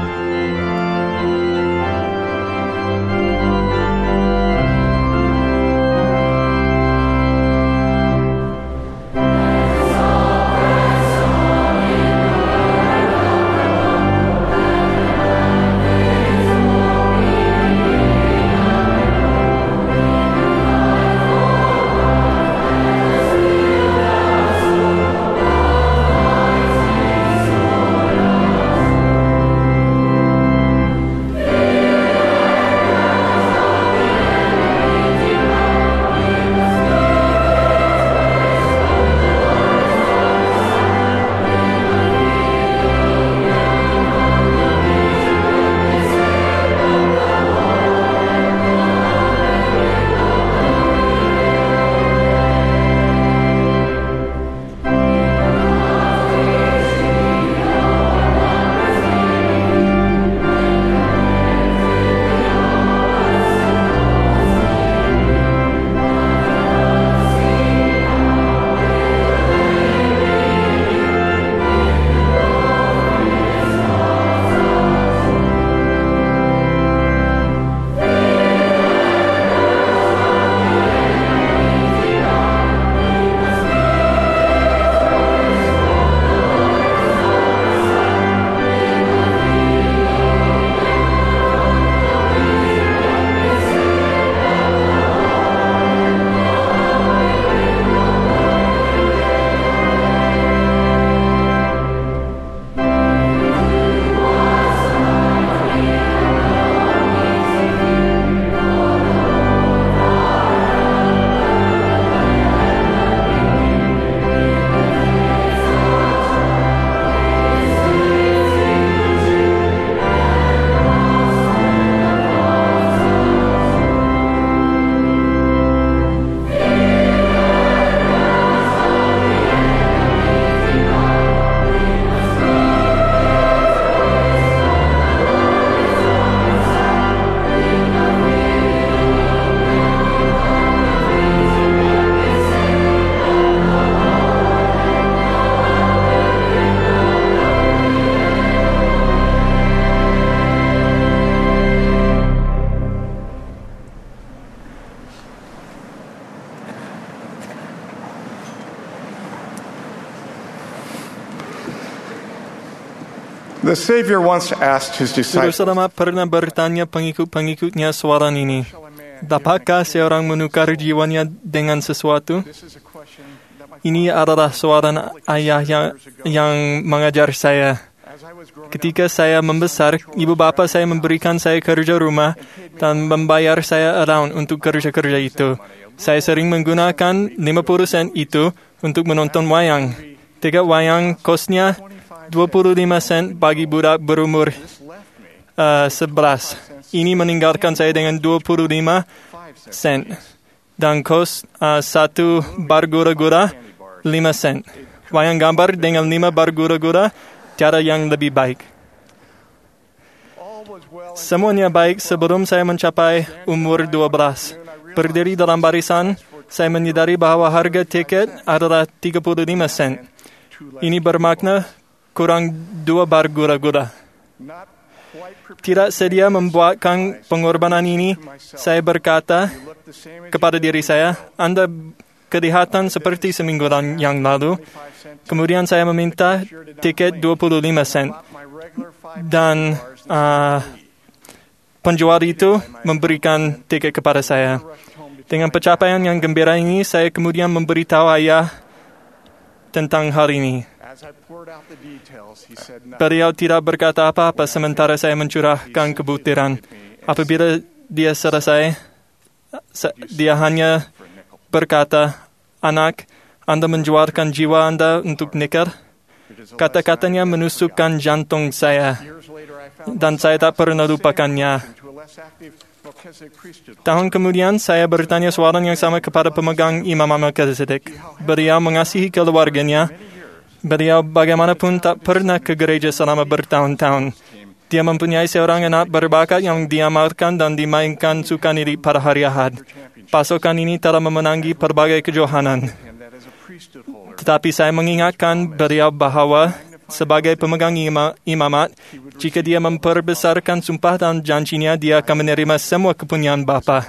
The Savior once asked his Juru disciples, Selamat pernah bertanya pengikut-pengikutnya soalan ini. Dapatkah seorang menukar jiwanya dengan sesuatu? Ini adalah soalan ayah yang mengajar saya. Ketika saya membesar, ibu bapa saya memberikan saya kerja rumah dan membayar saya around untuk kerja-kerja itu. Saya sering menggunakan 50% itu untuk menonton wayang. Tiket wayang kosnya 25 sen bagi budak berumur 11. Ini meninggalkan saya dengan 25 sen. Dan kos satu bar gura-gura 5 sen. Wayang gambar dengan 5 bar gura-gura, tiada yang lebih baik. Semuanya baik sebelum saya mencapai umur 12. Berdiri dalam barisan, saya menyadari bahwa harga tiket adalah 35 sen. Ini bermakna kurang 2 bar gura-gura. Tidak sedia membuatkan pengorbanan ini, saya berkata kepada diri saya, Anda kelihatan seperti seminggu yang lalu. Kemudian saya meminta tiket 25 sen. Dan penjual itu memberikan tiket kepada saya. Dengan pencapaian yang gembira ini, saya kemudian memberitahu ayah tentang hal ini. Beliau tidak berkata apa-apa sementara saya mencurahkan kebutiran. Apabila dia selesai, dia hanya berkata, "Anak, Anda menjuarkan jiwa Anda untuk nikah? Kata-katanya menusukkan jantung saya, dan saya tak pernah lupakannya. Tahun kemudian, saya bertanya soalan yang sama kepada pemegang Imam Melkisedek. Beliau mengasihi keluarganya. Beliau bagaimanapun tak pernah ke gereja selama bertahun-tahun. Dia mempunyai seorang anak berbakat yang diamalkan dan dimainkan sukanili pada hari Ahad. Pasukan ini telah memenangi berbagai kejohanan. Tetapi saya mengingatkan beliau bahawa sebagai pemegang imamat, jika dia memperbesarkan sumpah dan janjinya, dia akan menerima semua kepunyaan Bapa.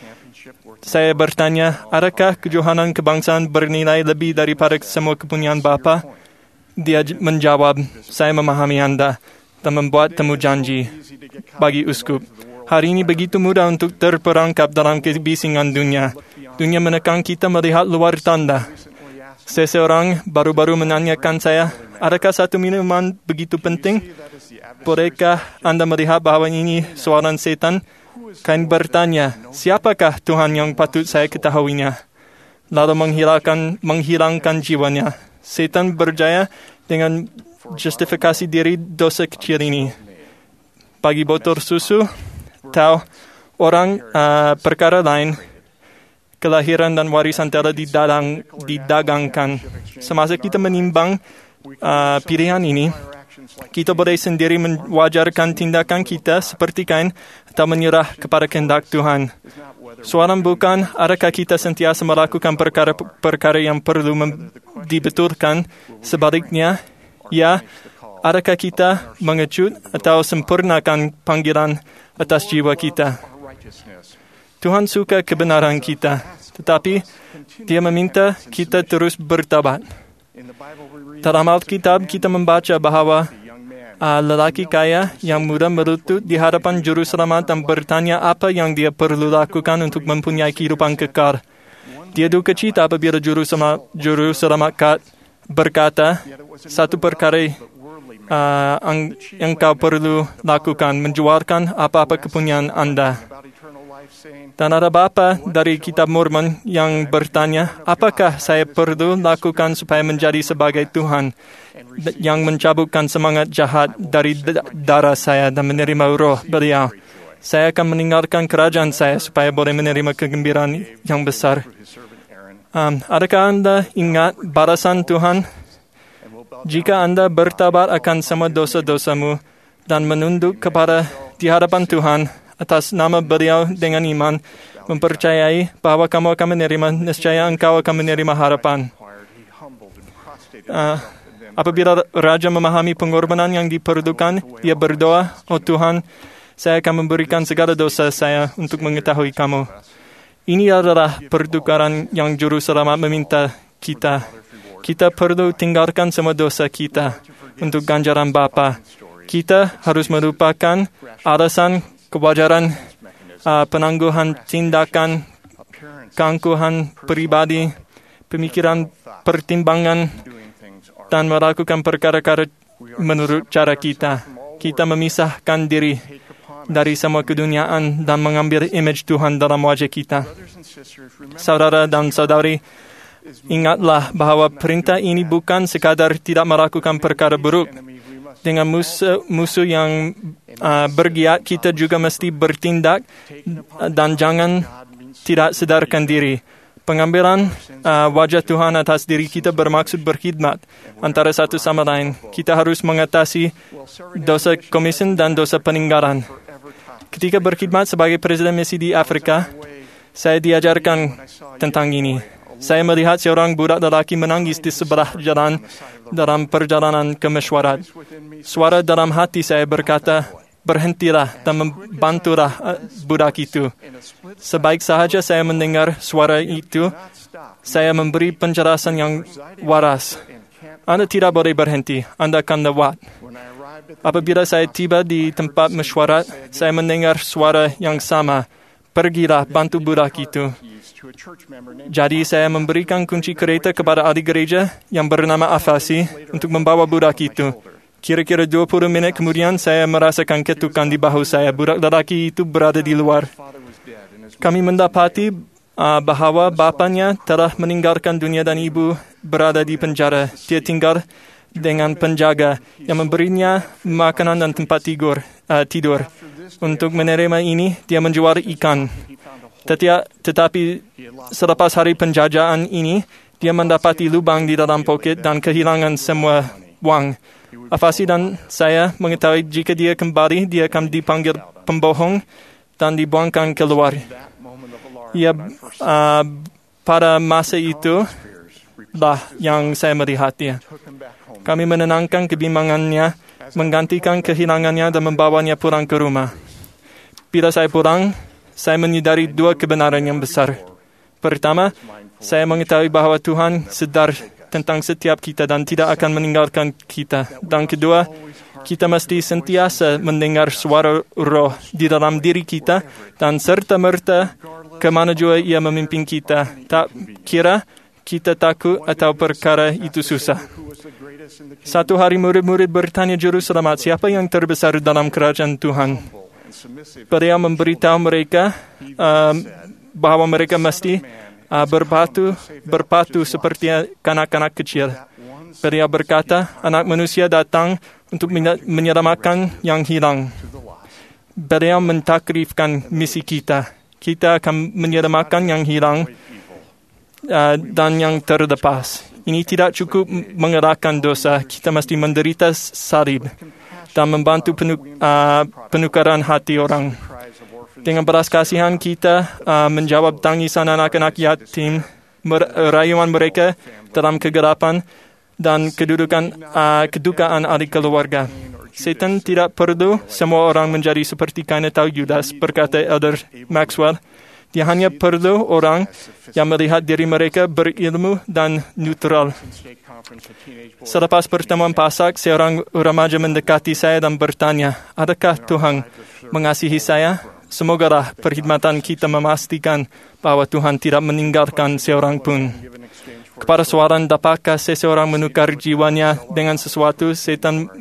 Saya bertanya, adakah kejohanan kebangsaan bernilai lebih daripada semua kepunyaan Bapa? Dia menjawab, saya memahami Anda, dan membuat temu janji bagi uskup. Hari ini begitu mudah untuk terperangkap dalam kebisingan dunia. Dunia menekan kita melihat luar tanda. Seseorang baru-baru menanyakan saya, adakah satu minuman begitu penting? Bolehkah Anda melihat bahawa ini soalan setan? Kain bertanya, siapakah Tuhan yang patut saya ketahuinya? Lalu menghilangkan jiwanya. Setan berjaya dengan justifikasi diri dosa kecil ini. Bagi botol susu, tahu orang perkara lain, kelahiran dan warisan telah didagangkan. Semasa kita menimbang pilihan ini, kita boleh sendiri mewajarkan tindakan kita seperti Kain atau menyerah kepada kehendak Tuhan. Soalan bukan adakah kita sentiasa melakukan perkara yang perlu dibetulkan. Sebaliknya, ya, adakah kita mengecut atau sempurnakan panggilan atas jiwa kita. Tuhan suka kebenaran kita, tetapi Dia meminta kita terus bertobat. Dalam Alkitab kita membaca bahawa lelaki kaya yang muda berlutut di hadapan juru selamat dan bertanya apa yang dia perlu lakukan untuk mempunyai kehidupan kekal. Dia duka cita apabila juru selamat berkata, satu perkara yang kau perlu lakukan, menjualkan apa-apa kepunyaan Anda. Dan ada bapa dari kitab Mormon yang bertanya, apakah saya perlu lakukan supaya menjadi sebagai Tuhan yang mencabutkan semangat jahat dari darah saya dan menerima roh beliau. Saya akan meninggalkan kerajaan saya supaya boleh menerima kegembiraan yang besar. Adakah Anda ingat balasan Tuhan? Jika Anda bertobat akan semua dosa-dosamu dan menunduk kepada di hadapan Tuhan atas nama beliau dengan iman, mempercayai bahawa kamu akan menerima, nescaya engkau akan menerima harapan. Apabila Raja memahami pengorbanan yang diperlukan, dia berdoa, oh Tuhan, saya akan memberikan segala dosa saya untuk mengetahui kamu. Ini adalah pertukaran yang juru selamat meminta kita. Kita perlu tinggalkan semua dosa kita untuk ganjaran Bapa. Kita harus melupakan alasan, kewajaran, penangguhan tindakan, keangkuhan pribadi, pemikiran, pertimbangan, dan melakukan perkara-perkara menurut cara kita. Kita memisahkan diri dari semua keduniaan dan mengambil image Tuhan dalam wajah kita. Saudara dan saudari, ingatlah bahawa perintah ini bukan sekadar tidak melakukan perkara buruk. Dengan musuh yang bergiat, kita juga mesti bertindak dan jangan tidak sedarkan diri. Pengambilan wajah Tuhan atas diri kita bermaksud berkhidmat antara satu sama lain. Kita harus mengatasi dosa komision dan dosa peninggalan. Ketika berkhidmat sebagai Presiden Misi di Afrika, saya diajarkan tentang ini. Saya melihat seorang budak lelaki menangis di sebelah jalan dalam perjalanan ke mesyuarat. Suara dalam hati saya berkata, berhentilah dan membantulah budak itu. Sebaik sahaja saya mendengar suara itu, saya memberi penjelasan yang waras. Anda tidak boleh berhenti, Anda akan lewat. Apabila saya tiba di tempat mesyuarat, saya mendengar suara yang sama. Pergilah bantu budak itu. Jadi saya memberikan kunci kereta kepada ahli gereja yang bernama Afasi untuk membawa budak itu. Kira-kira 20 minit kemudian saya merasakan ketukan di bahu saya. Budak lelaki itu berada di luar. Kami mendapati bahawa bapanya telah meninggalkan dunia dan ibu berada di penjara. Dia tinggal dengan penjaga yang memberinya makanan dan tempat tidur. Untuk menerima ini, dia menjual ikan. Tetapi selepas hari penjajahan ini, dia mendapati lubang di dalam poket dan kehilangan semua wang. Afasi dan saya mengetahui jika dia kembali, dia akan dipanggil pembohong dan dibuangkan keluar. Pada masa itu lah yang saya melihat dia. Kami menenangkan kebimbangannya, menggantikan kehilangannya dan membawanya pulang ke rumah. Bila saya pulang, saya menyadari dua kebenaran yang besar. Pertama, saya mengetahui bahawa Tuhan sedar tentang setiap kita dan tidak akan meninggalkan kita. Dan kedua, kita mesti sentiasa mendengar suara roh di dalam diri kita dan serta-merta kemana jua ia memimpin kita. Tak kira kita takut atau perkara itu susah. Satu hari murid-murid bertanya juru selamat, siapa yang terbesar dalam kerajaan Tuhan? Beliau memberitahu mereka bahawa mereka mesti berpatu seperti kanak-kanak kecil. Beliau berkata, anak manusia datang untuk menyelamatkan yang hilang. Beliau mentakrifkan misi kita. Kita akan menyelamatkan yang hilang dan yang terlepas. Ini tidak cukup mengelakkan dosa. Kita mesti menderita salib dan membantu penukaran hati orang. Dengan belas kasihan kita menjawab tangisan anak-anak yatim, rayuan mereka dalam kegelapan dan kedukaan ahli keluarga. Setan tidak perlu semua orang menjadi seperti Kain atau Yudas, berkata Elder Maxwell. Dia hanya perlu orang yang melihat diri mereka berilmu dan neutral. Selepas pertemuan Paskah, seorang remaja mendekati saya dan bertanya, adakah Tuhan mengasihi saya? Semogalah perkhidmatan kita memastikan bahwa Tuhan tidak meninggalkan seorang pun. Kepada soalan dapatkah seseorang menukar jiwanya dengan sesuatu, setan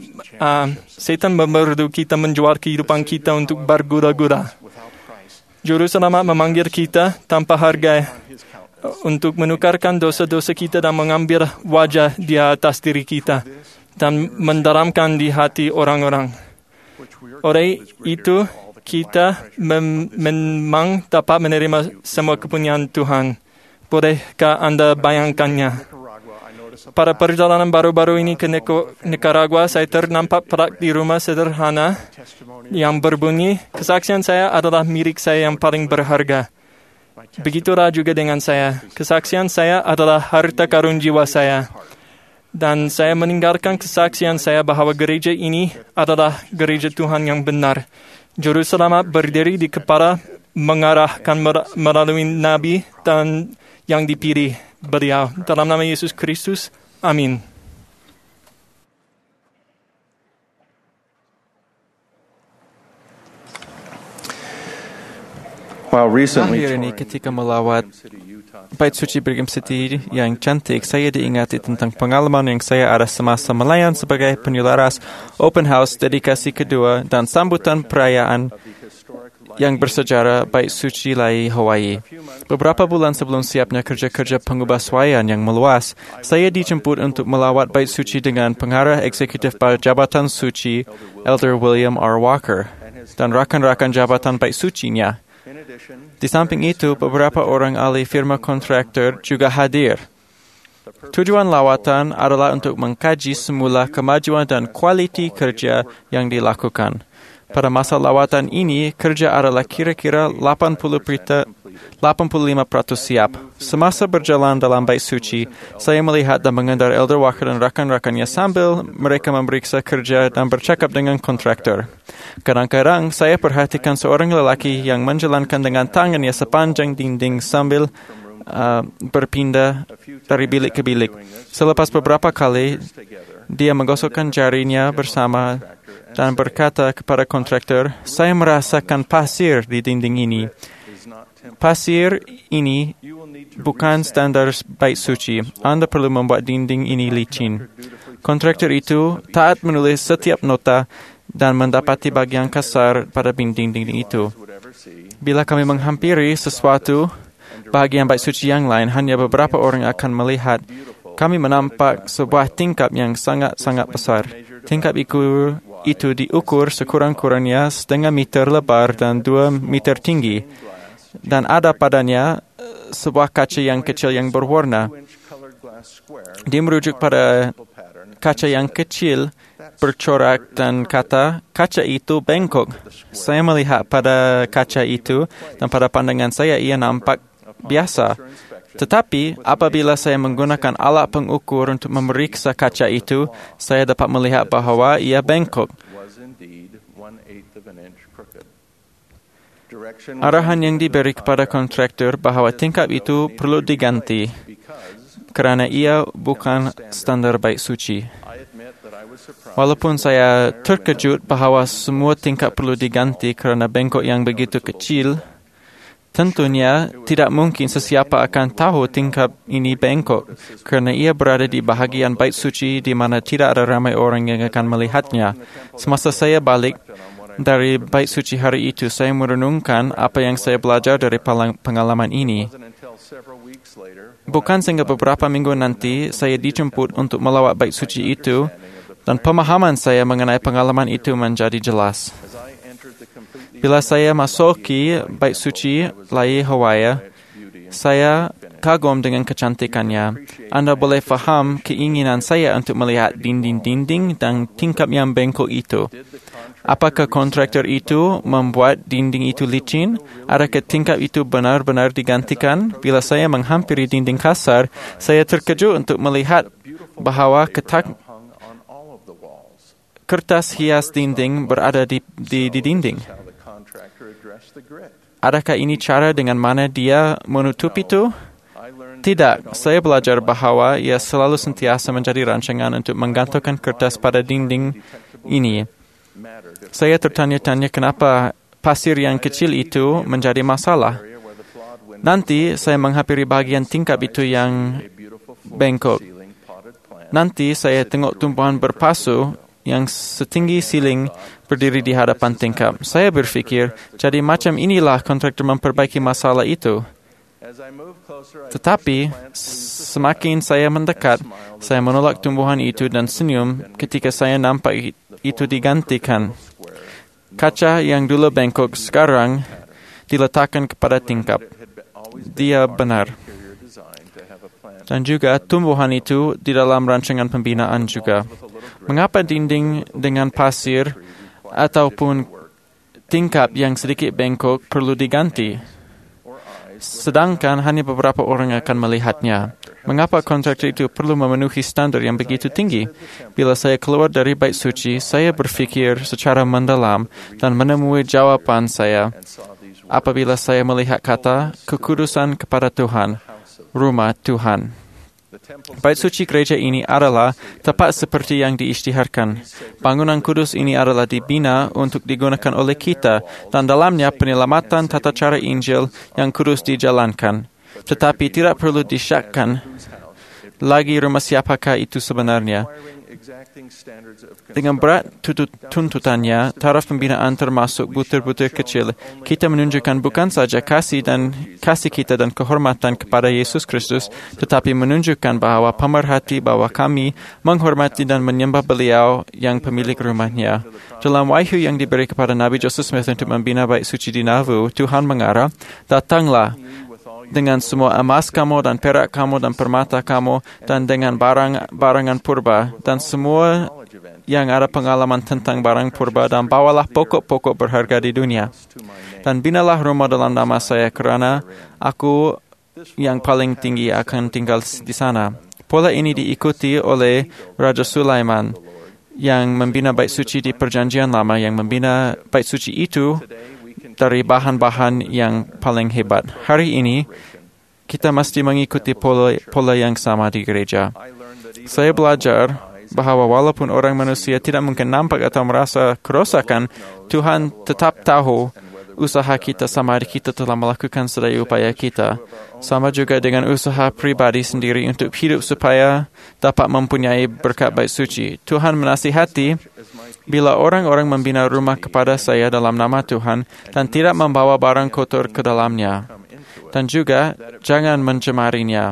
memerlu kita menjual kehidupan kita untuk bergula-gula. Juru selamat memanggil kita tanpa harga untuk menukarkan dosa-dosa kita dan mengambil wajah di atas diri kita dan mendalamkan di hati orang-orang. Oleh itu, kita memang dapat menerima semua kepunyaan Tuhan. Bolehkah anda bayangkannya? Pada perjalanan baru-baru ini ke Nicaragua, saya ternampak plak di rumah sederhana yang berbunyi, kesaksian saya adalah milik saya yang paling berharga. Begitulah juga dengan saya. Kesaksian saya adalah harta karun jiwa saya. Dan saya meninggalkan kesaksian saya bahawa gereja ini adalah gereja Tuhan yang benar. Juru selamat berdiri di kepala, mengarahkan melalui Nabi dan yang dipilih beliau. Dalam nama Yesus Kristus, amin. Akhir ini ketika melawat Bait Suci Brigham City yang cantik, saya diingati tentang pengalaman yang saya ada semasa melayan sebagai penyularas Open House dedikasi kedua dan sambutan perayaan yang bersejarah Bait Suci Lai Hawaii. Beberapa bulan sebelum siapnya kerja-kerja pengubahsuaian yang meluas, saya dijemput untuk melawat Bait Suci dengan pengarah eksekutif Jabatan Suci, Elder William R. Walker, dan rakan-rakan Jabatan Bait Suci-nya. Di samping itu, beberapa orang ahli firma kontraktor juga hadir. Tujuan lawatan adalah untuk mengkaji semula kemajuan dan kualiti kerja yang dilakukan. Pada masa lawatan ini, kerja adalah kira-kira 85% siap. Semasa berjalan dalam Bait Suci, saya melihat dan mengendar Elder Walker dan rakan-rakannya sambil mereka memeriksa kerja dan bercakap dengan kontraktor. Kadang-kadang, saya perhatikan seorang lelaki yang menjalankan dengan tangannya sepanjang dinding sambil berpindah dari bilik ke bilik. Selepas beberapa kali, dia menggosokkan jarinya bersama dan berkata kepada kontraktor, saya merasakan pasir di dinding ini. Pasir ini bukan standar Bait Suci. Anda perlu membuat dinding ini licin. Kontraktor itu taat menulis setiap nota dan mendapati bagian kasar pada dinding itu. Bila kami menghampiri sesuatu, bahagian bait suci yang lain, hanya beberapa orang akan melihat. Kami menampak sebuah tingkap yang sangat-sangat besar. Tingkap itu diukur sekurang-kurangnya 0,5 meter lebar dan 2 meter tinggi. Dan ada padanya sebuah kaca yang kecil yang berwarna. Dia merujuk pada kaca yang kecil, bercorak dan kata, kaca itu bengkok. Saya melihat pada kaca itu dan pada pandangan saya ia nampak biasa. Tetapi apabila saya menggunakan alat pengukur untuk memeriksa kaca itu, saya dapat melihat bahawa ia bengkok. Arahan yang diberi kepada kontraktor bahawa tingkap itu perlu diganti kerana ia bukan standar bait suci. Walaupun saya terkejut bahawa semua tingkap perlu diganti kerana bengkok yang begitu kecil, tentunya tidak mungkin sesiapa akan tahu tingkap ini bengkok kerana ia berada di bahagian bait suci di mana tidak ada ramai orang yang akan melihatnya. Semasa saya balik dari bait suci hari itu, saya merenungkan apa yang saya belajar dari pengalaman ini. Bukan sehingga beberapa minggu nanti saya dijemput untuk melawat bait suci itu dan pemahaman saya mengenai pengalaman itu menjadi jelas. Bila saya masuki bait suci Lai Hawaya, saya kagum dengan kecantikannya. Anda boleh faham keinginan saya untuk melihat dinding-dinding dan tingkap yang bengkok itu. Apakah kontraktor itu membuat dinding itu licin? Adakah tingkap itu benar-benar digantikan? Bila saya menghampiri dinding kasar, saya terkejut untuk melihat bahawa kertas hias dinding berada di dinding. Adakah ini cara dengan mana dia menutup itu? Tidak, saya belajar bahawa ia selalu sentiasa menjadi rancangan untuk menggantungkan kertas pada dinding ini. Saya tertanya-tanya kenapa pasir yang kecil itu menjadi masalah. Nanti saya menghampiri bahagian tingkap itu yang bengkok. Nanti saya tengok tumbuhan berpasu yang setinggi siling berdiri di hadapan tingkap. Saya berfikir, jadi macam inilah kontraktor memperbaiki masalah itu. Tetapi, semakin saya mendekat, saya menolak tumbuhan itu dan senyum ketika saya nampak itu digantikan. Kaca yang dulu bengkok sekarang diletakkan kepada tingkap. Dia benar. Dan juga tumbuhan itu di dalam rancangan pembinaan juga. Mengapa dinding dengan pasir ataupun tingkap yang sedikit bengkok perlu diganti? Sedangkan hanya beberapa orang akan melihatnya. Mengapa kontraktor itu perlu memenuhi standar yang begitu tinggi? Bila saya keluar dari bait suci, saya berfikir secara mendalam dan menemui jawaban saya. Apabila saya melihat kata kekudusan kepada Tuhan, rumah Tuhan. Bait suci gereja ini adalah tepat seperti yang diisytiharkan. Bangunan kudus ini adalah dibina untuk digunakan oleh kita dan dalamnya penyelamatan tata cara Injil yang kudus dijalankan. Tetapi tidak perlu disyakkan lagi rumah siapakah itu sebenarnya. Dengan berat tuntutannya, taraf pembinaan termasuk butir-butir kecil, kita menunjukkan bukan saja kasih kita dan kehormatan kepada Yesus Kristus, tetapi menunjukkan bahawa pemerhati bahawa kami menghormati dan menyembah beliau yang pemilik rumahnya. Dalam wahyu yang diberi kepada Nabi Joseph Smith untuk membina bait suci di Nauvoo, Tuhan mengarah, datanglah dengan semua emas kamu dan perak kamu dan permata kamu dan dengan barangan purba dan semua yang ada pengalaman tentang barang purba dan bawalah pokok-pokok berharga di dunia. Dan binalah rumah dalam nama saya kerana aku yang paling tinggi akan tinggal di sana. Pola ini diikuti oleh Raja Sulaiman yang membina bait suci di Perjanjian Lama, yang membina bait suci itu dari bahan-bahan yang paling hebat. Hari ini, kita mesti mengikuti pola yang sama di gereja. Saya belajar bahawa walaupun orang manusia tidak mungkin nampak atau merasa kerosakan, Tuhan tetap tahu usaha kita sama ada kita telah melakukan sedaya upaya kita. Sama juga dengan usaha pribadi sendiri untuk hidup supaya dapat mempunyai berkat bait suci. Tuhan menasihati, bila orang-orang membina rumah kepada saya dalam nama Tuhan dan tidak membawa barang kotor ke dalamnya. dan juga jangan mencemarinya.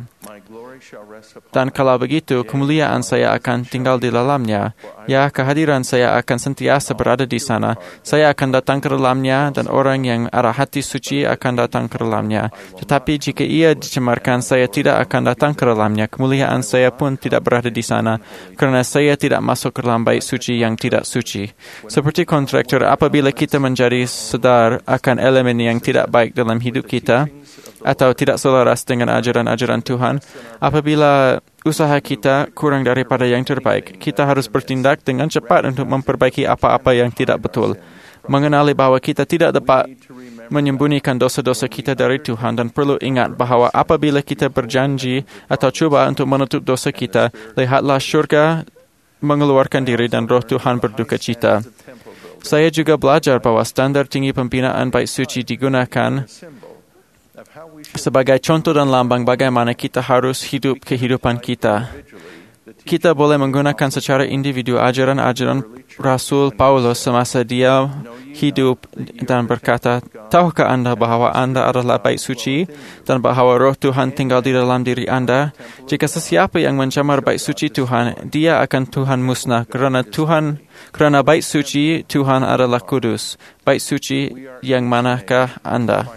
Dan kalau begitu, kemuliaan saya akan tinggal di dalamnya. Ya, kehadiran saya akan sentiasa berada di sana. Saya akan datang ke dalamnya, dan orang yang ada hati suci akan datang ke dalamnya. Tetapi jika ia dicemarkan, saya tidak akan datang ke dalamnya. Kemuliaan saya pun tidak berada di sana, kerana saya tidak masuk ke dalam bait suci yang tidak suci. Seperti kontraktor, apabila kita menjadi sedar akan elemen yang tidak baik dalam hidup kita, atau tidak selaras dengan ajaran-ajaran Tuhan, apabila usaha kita kurang daripada yang terbaik, kita harus bertindak dengan cepat untuk memperbaiki apa-apa yang tidak betul. Mengenali bahawa kita tidak dapat menyembunyikan dosa-dosa kita dari Tuhan, dan perlu ingat bahawa apabila kita berjanji atau cuba untuk menutup dosa kita, lihatlah syurga mengeluarkan diri dan roh Tuhan berduka cita. Saya juga belajar bahawa standar tinggi pembinaan bait suci digunakan sebagai contoh dan lambang bagaimana kita harus hidup kehidupan kita. Kita boleh menggunakan secara individu ajaran-ajaran Rasul Paulus semasa dia hidup dan berkata, tahukah anda bahawa anda adalah bait suci dan bahawa roh Tuhan tinggal di dalam diri anda? Jika sesiapa yang mencemar bait suci Tuhan, dia akan Tuhan musnah, kerana bait suci Tuhan adalah kudus. Bait suci yang manakah anda?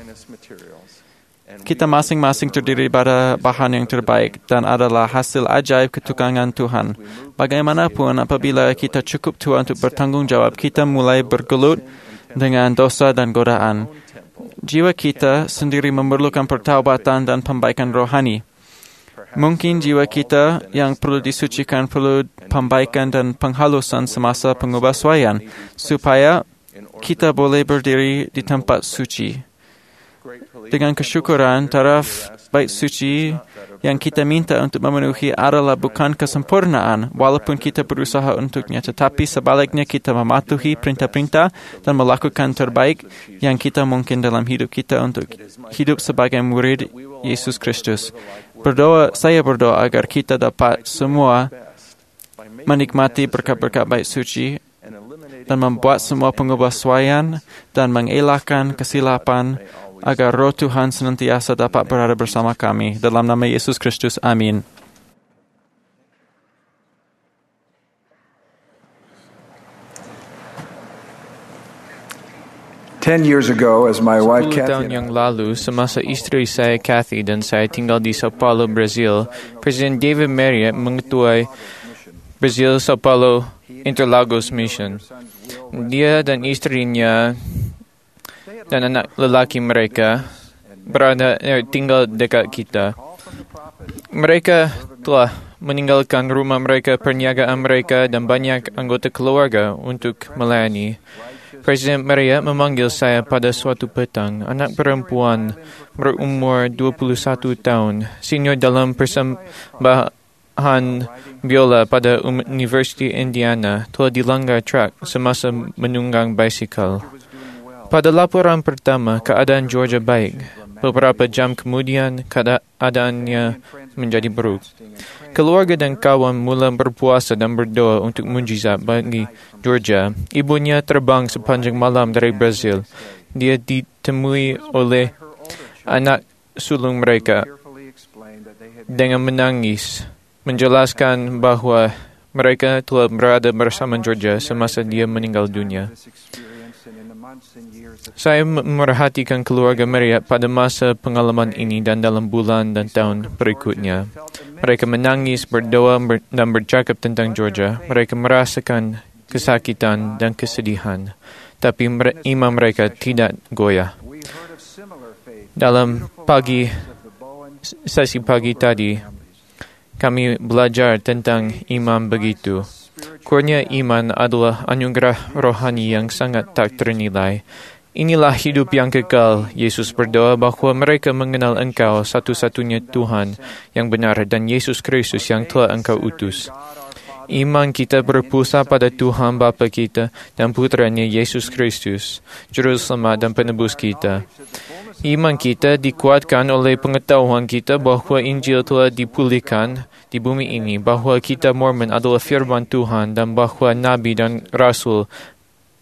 Kita masing-masing terdiri pada bahan yang terbaik dan adalah hasil ajaib ketukangan Tuhan. Bagaimanapun, apabila kita cukup tua untuk bertanggungjawab, kita mulai bergelut dengan dosa dan godaan. Jiwa kita sendiri memerlukan pertaubatan dan pembaikan rohani. Mungkin jiwa kita yang perlu disucikan perlu pembaikan dan penghalusan semasa pengubahsuaian, supaya kita boleh berdiri di tempat suci. Dengan kesyukuran, taraf bait suci yang kita minta untuk memenuhi adalah bukan kesempurnaan, walaupun kita berusaha untuknya, tetapi sebaliknya kita mematuhi perintah-perintah dan melakukan terbaik yang kita mungkin dalam hidup kita untuk hidup sebagai murid Yesus Kristus. Saya berdoa agar kita dapat semua menikmati berkat-berkat bait suci dan membuat semua pengubahsuaian dan mengelakkan kesilapan, agar roh Tuhan senantiasa dapat berada bersama kami. Dalam nama Yesus Kristus, amin. Tahun yang lalu, semasa isteri saya Kathy dan saya tinggal di Sao Paulo, Brazil, Presiden David Marriott mengetuai Brazil Sao Paulo Interlagos Mission. Dia dan istrinya dan anak lelaki mereka tinggal dekat kita. Mereka telah meninggalkan rumah mereka, perniagaan mereka dan banyak anggota keluarga untuk melayani. Presiden Marriott memanggil saya pada suatu petang. Anak perempuan berumur 21 tahun, senior dalam persembahan biola pada University Indiana, telah dilanggar truk semasa menunggang basikal. Pada laporan pertama, keadaan Georgia baik. Beberapa jam kemudian, keadaannya menjadi buruk. Keluarga dan kawan mula berpuasa dan berdoa untuk mujizat bagi Georgia. Ibunya terbang sepanjang malam dari Brazil. Dia ditemui oleh anak sulung mereka dengan menangis, menjelaskan bahawa mereka telah berada bersama Georgia semasa dia meninggal dunia. Saya memerhatikan keluarga Marriott pada masa pengalaman ini dan dalam bulan dan tahun berikutnya. Mereka menangis, berdoa dan bercakap tentang Georgia. Mereka merasakan kesakitan dan kesedihan, tapi iman mereka tidak goyah. Dalam sesi pagi tadi, kami belajar tentang iman begitu. Kurnia iman adalah anugerah rohani yang sangat tak ternilai. Inilah hidup yang kekal. Yesus berdoa bahawa mereka mengenal Engkau satu-satunya Tuhan yang benar dan Yesus Kristus yang telah Engkau utus. Iman kita berpusat pada Tuhan Bapa kita dan Putranya Yesus Kristus, Juru Selamat dan Penebus kita. Iman kita dikuatkan oleh pengetahuan kita bahawa Injil telah dipulihkan di bumi ini, bahawa kitab Mormon adalah firman Tuhan dan bahawa Nabi dan Rasul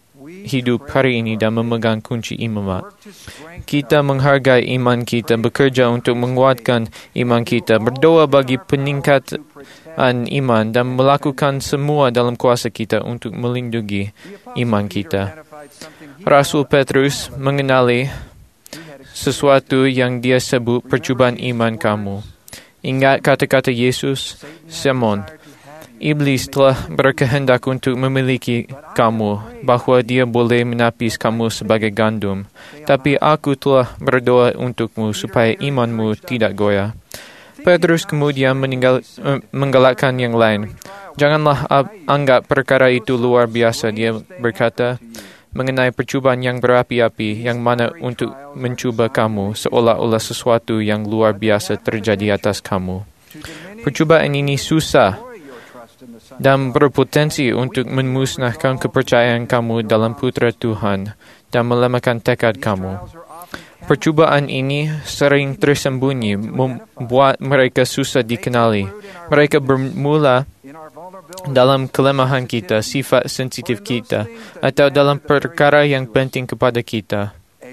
hidup hari ini dan memegang kunci imamat. Kita menghargai iman kita, bekerja untuk menguatkan iman kita, berdoa bagi peningkatan iman dan melakukan semua dalam kuasa kita untuk melindungi iman kita. Rasul Petrus mengenali sesuatu yang dia sebut percubaan iman kamu. Ingat kata-kata Yesus, Simon, Iblis telah berkehendak untuk memiliki kamu, bahawa dia boleh menapis kamu sebagai gandum. Tapi aku telah berdoa untukmu supaya imanmu tidak goyah. Petrus kemudian menggalakkan yang lain. Janganlah anggap perkara itu luar biasa, dia berkata, mengenai percubaan yang berapi-api, yang mana untuk mencuba kamu, seolah-olah sesuatu yang luar biasa terjadi atas kamu. Percubaan ini susah dan berpotensi untuk memusnahkan kepercayaan kamu dalam Putra Tuhan dan melemahkan tekad kamu. Percubaan ini sering tersembunyi, membuat mereka susah dikenali. Mereka bermula dalam kelemahan kita, sifat sensitif kita, atau dalam perkara yang penting kepada kita.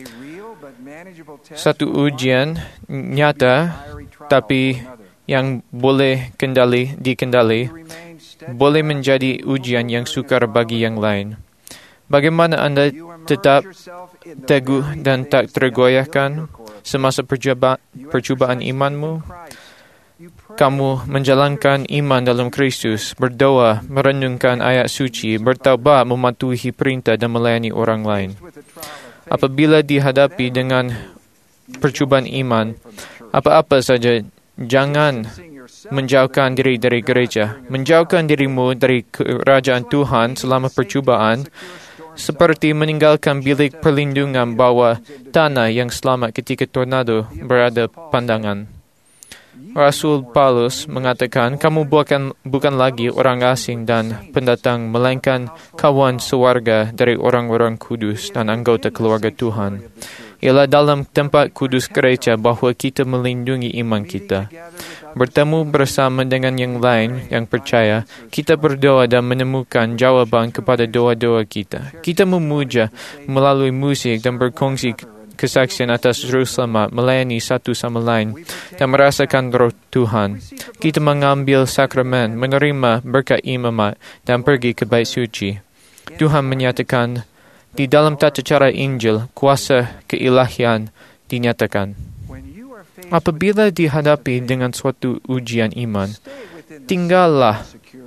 Satu ujian nyata, tapi yang boleh dikendali, boleh menjadi ujian yang sukar bagi yang lain. Bagaimana anda tetap teguh dan tak tergoyahkan semasa percubaan imanmu? Kamu menjalankan iman dalam Kristus, berdoa, merenungkan ayat suci, bertaubat, mematuhi perintah dan melayani orang lain. Apabila dihadapi dengan percubaan iman, apa-apa saja, jangan menjauhkan diri dari gereja. Menjauhkan dirimu dari kerajaan Tuhan selama percubaan, seperti meninggalkan bilik perlindungan bawah tanah yang selamat ketika tornado berada pandangan. Rasul Paulus mengatakan, kamu bukan lagi orang asing dan pendatang, melainkan kawan sewarga dari orang-orang kudus dan anggota keluarga Tuhan. Ialah dalam tempat kudus gereja bahawa kita melindungi iman kita. Bertemu bersama dengan yang lain yang percaya, kita berdoa dan menemukan jawaban kepada doa-doa kita. Kita memuja melalui musik dan berkongsi kesaksian atas juru selamat, melayani satu sama lain dan merasakan roh Tuhan. Kita mengambil sakramen, menerima berkat imamat dan pergi ke bait suci. Tuhan menyatakan di dalam tata cara Injil, kuasa keilahian dinyatakan. Apabila dihadapi dengan suatu ujian iman, tinggallah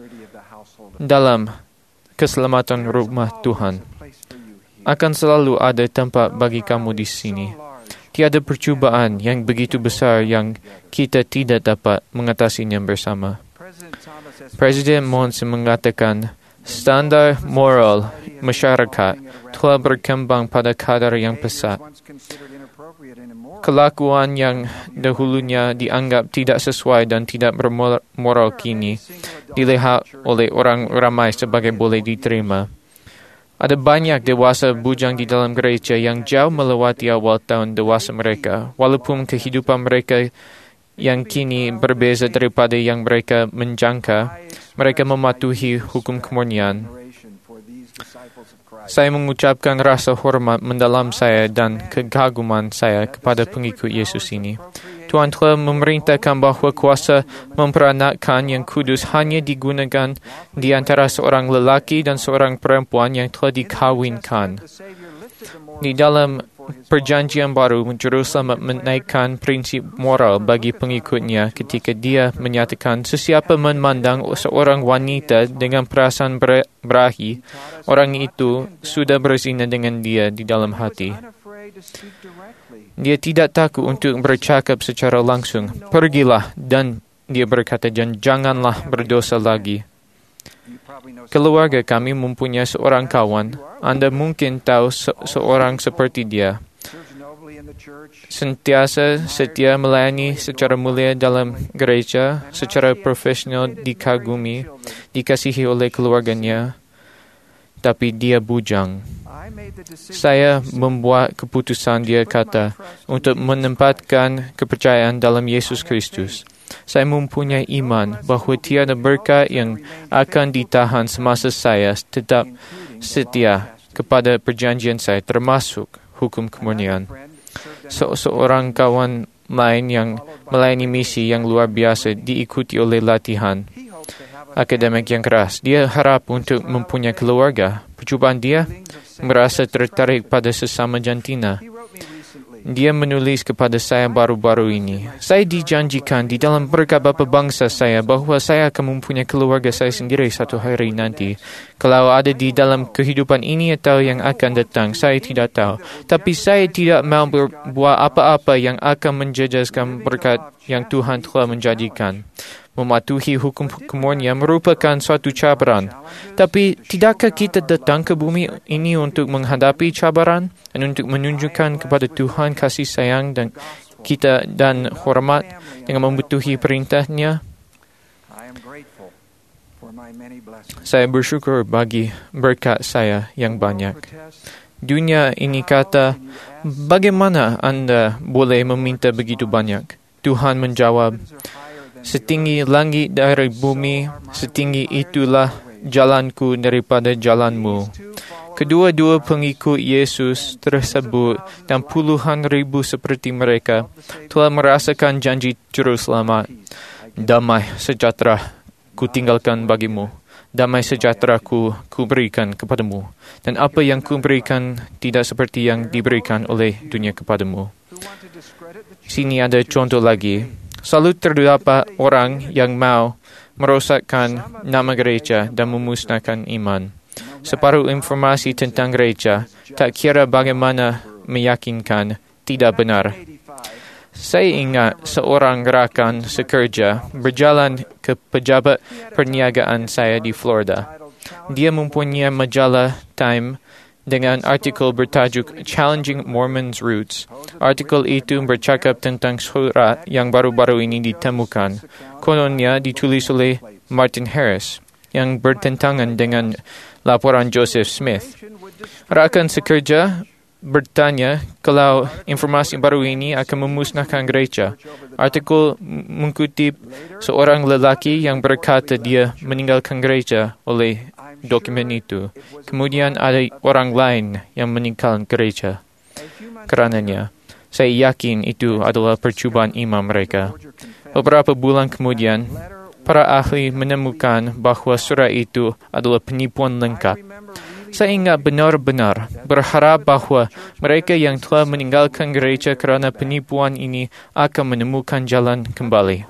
dalam keselamatan rumah Tuhan. Akan selalu ada tempat bagi kamu di sini. Tiada percubaan yang begitu besar yang kita tidak dapat mengatasinya bersama. Presiden Monson mengatakan, standar moral masyarakat telah berkembang pada kadar yang pesat. Kelakuan yang dahulunya dianggap tidak sesuai dan tidak bermoral kini dilihat oleh orang ramai sebagai boleh diterima. Ada banyak dewasa bujang di dalam gereja yang jauh melewati awal tahun dewasa mereka, walaupun kehidupan mereka yang kini berbeza daripada yang mereka menjangka. Mereka mematuhi hukum kemurnian. Saya mengucapkan rasa hormat mendalam saya dan kekaguman saya kepada pengikut Yesus ini. Tuhan telah memerintahkan bahawa kuasa memperanakkan yang kudus hanya digunakan di antara seorang lelaki dan seorang perempuan yang telah dikahwinkan. Di dalam Perjanjian Baru, Juru Selamat menaikkan prinsip moral bagi pengikutnya ketika dia menyatakan sesiapa memandang seorang wanita dengan perasaan berahi, orang itu sudah berzina dengan dia di dalam hati. Dia tidak takut untuk bercakap secara langsung. Pergilah, dan dia berkata, janganlah berdosa lagi. Keluarga kami mempunyai seorang kawan. Anda mungkin tahu seorang seperti dia. Sentiasa setia melayani secara mulia dalam gereja, secara profesional dikagumi, dikasihi oleh keluarganya. Tapi dia bujang. Saya membuat keputusan, dia kata, untuk menempatkan kepercayaan dalam Yesus Kristus. Saya mempunyai iman bahawa tiada berkat yang akan ditahan semasa saya tetap setia kepada perjanjian saya, termasuk hukum kemurnian. Seorang kawan lain yang melayani misi yang luar biasa diikuti oleh latihan akademik yang keras. Dia harap untuk mempunyai keluarga. Percubaan dia merasa tertarik pada sesama jantina. Dia menulis kepada saya baru-baru ini, saya dijanjikan di dalam berkat bapa bangsa saya bahawa saya akan mempunyai keluarga saya sendiri satu hari nanti. Kalau ada di dalam kehidupan ini atau yang akan datang, saya tidak tahu. Tapi saya tidak mahu berbuat apa-apa yang akan menjejaskan berkat yang Tuhan telah menjadikan. Mematuhi hukum kemurnian merupakan suatu cabaran. Tapi tidakkah kita datang ke bumi ini untuk menghadapi cabaran dan untuk menunjukkan kepada Tuhan kasih sayang dan kita dan hormat dengan mematuhi perintahnya? Saya bersyukur bagi berkat saya yang banyak. Dunia ini kata, bagaimana anda boleh meminta begitu banyak? Tuhan menjawab, setinggi langit dari bumi, setinggi itulah jalanku daripada jalanmu. Kedua-dua pengikut Yesus tersebut dan puluhan ribu seperti mereka telah merasakan janji juru selamat. Damai sejahtera ku tinggalkan bagimu. Damai sejahtera ku berikan kepadamu. Dan apa yang ku berikan tidak seperti yang diberikan oleh dunia kepadamu. Sini ada contoh lagi. Selalu terdapat orang yang mau merosakkan nama gereja dan memusnahkan iman. Separuh informasi tentang gereja, tak kira bagaimana meyakinkan, tidak benar. Saya ingat seorang rakan sekerja berjalan ke pejabat perniagaan saya di Florida. Dia mempunyai majalah Time dengan artikel bertajuk Challenging Mormons' Roots. Artikel itu bercakap tentang surat yang baru-baru ini ditemukan. Kononnya ditulis oleh Martin Harris yang bertentangan dengan laporan Joseph Smith. Rakan sekerja bertanya kalau informasi baru ini akan memusnahkan gereja. Artikel mengutip seorang lelaki yang berkata dia meninggalkan gereja oleh dokumen itu. Kemudian ada orang lain yang meninggalkan gereja karenanya. Saya yakin itu adalah percubaan iman mereka. Beberapa bulan kemudian, para ahli menemukan bahawa surat itu adalah penipuan lengkap. Saya ingat benar-benar berharap bahawa mereka yang telah meninggalkan gereja kerana penipuan ini akan menemukan jalan kembali.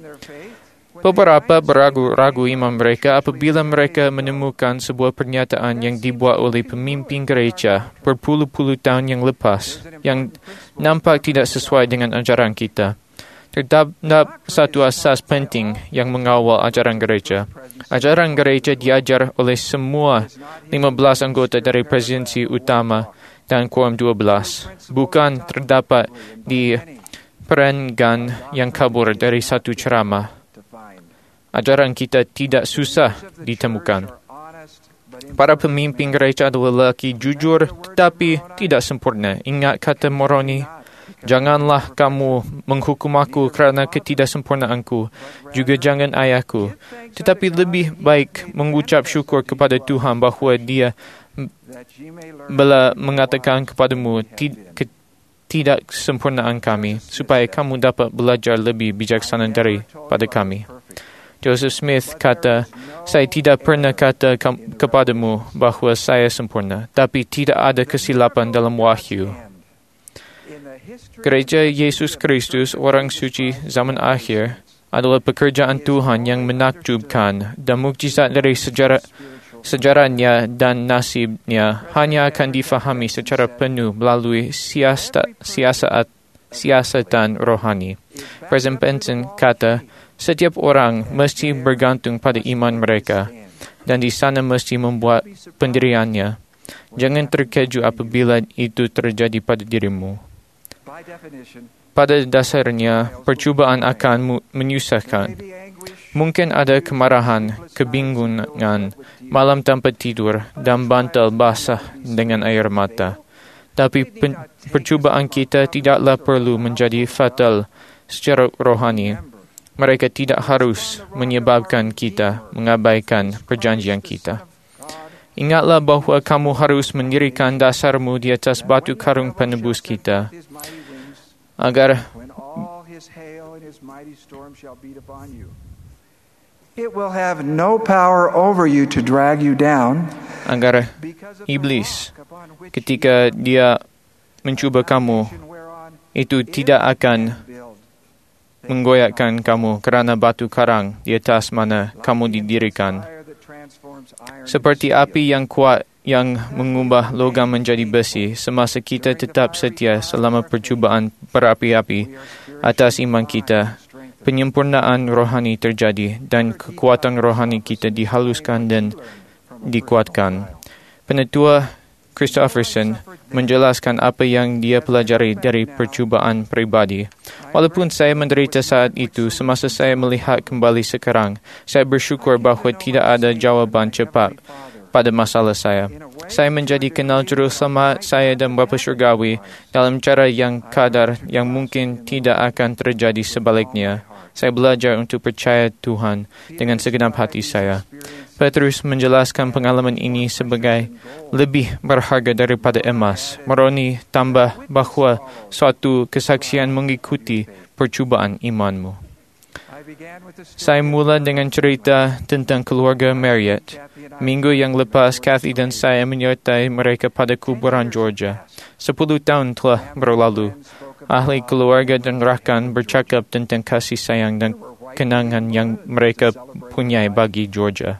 Beberapa beragu-ragu iman mereka apabila mereka menemukan sebuah pernyataan yang dibuat oleh pemimpin gereja berpuluh-puluh tahun yang lepas yang nampak tidak sesuai dengan ajaran kita. Terdapat satu asas penting yang mengawal ajaran gereja. Ajaran gereja diajar oleh semua 15 anggota dari presidensi utama dan quorum 12. Bukan terdapat di perenggan yang kabur dari satu ceramah. Ajaran kita tidak susah ditemukan. Para pemimpin gereja adalah lelaki jujur tetapi tidak sempurna. Ingat kata Moroni, janganlah kamu menghukum aku kerana ketidaksempurnaanku, juga jangan ayahku. Tetapi lebih baik mengucap syukur kepada Tuhan bahawa Dia bela mengatakan kepadamu tidak sempurnaan kami, supaya kamu dapat belajar lebih bijaksana daripada kami. Joseph Smith kata, saya tidak pernah kata kepadamu bahawa saya sempurna, tapi tidak ada kesilapan dalam wahyu. Gereja Yesus Kristus, orang suci zaman akhir, adalah pekerjaan Tuhan yang menakjubkan dan mukjizat dari sejarahnya dan nasibnya hanya akan difahami secara penuh melalui siasatan rohani. President Benson kata, setiap orang mesti bergantung pada iman mereka dan di sana mesti membuat pendiriannya. Jangan terkejut apabila itu terjadi pada dirimu. Pada dasarnya, percubaan akan menyusahkan. Mungkin ada kemarahan, kebingungan, malam tanpa tidur, dan bantal basah dengan air mata. Tapi percubaan kita tidaklah perlu menjadi fatal secara rohani. Mereka tidak harus menyebabkan kita mengabaikan perjanjian kita. Ingatlah bahwa kamu harus mendirikan dasarmu di atas batu karung penebus kita, agar It will have no power over you to drag you down. Agar iblis, ketika dia mencuba kamu, itu tidak akan menggoyakkan kamu kerana batu karang di atas mana kamu didirikan. Seperti api yang kuat yang mengubah logam menjadi besi, semasa kita tetap setia selama percubaan berapi-api atas iman kita, penyempurnaan rohani terjadi dan kekuatan rohani kita dihaluskan dan dikuatkan. Penetua Christopherson menjelaskan apa yang dia pelajari dari percubaan pribadi. Walaupun saya menderita saat itu, semasa saya melihat kembali sekarang, saya bersyukur bahawa tidak ada jawaban cepat pada masalah saya. Saya menjadi kenal juru selamat saya dan Bapa Syurgawi dalam cara yang kadar yang mungkin tidak akan terjadi sebaliknya. Saya belajar untuk percaya Tuhan dengan segenap hati saya. Petrus menjelaskan pengalaman ini sebagai lebih berharga daripada emas. Moroni tambah bahawa suatu kesaksian mengikuti percubaan imanmu. Saya mula dengan cerita tentang keluarga Marriott. Minggu yang lepas, Kathy dan saya menyertai mereka pada kuburan Georgia. 10 tahun telah berlalu. Ahli keluarga dan rakan bercakap tentang kasih sayang dan kenangan yang mereka punyai bagi Georgia.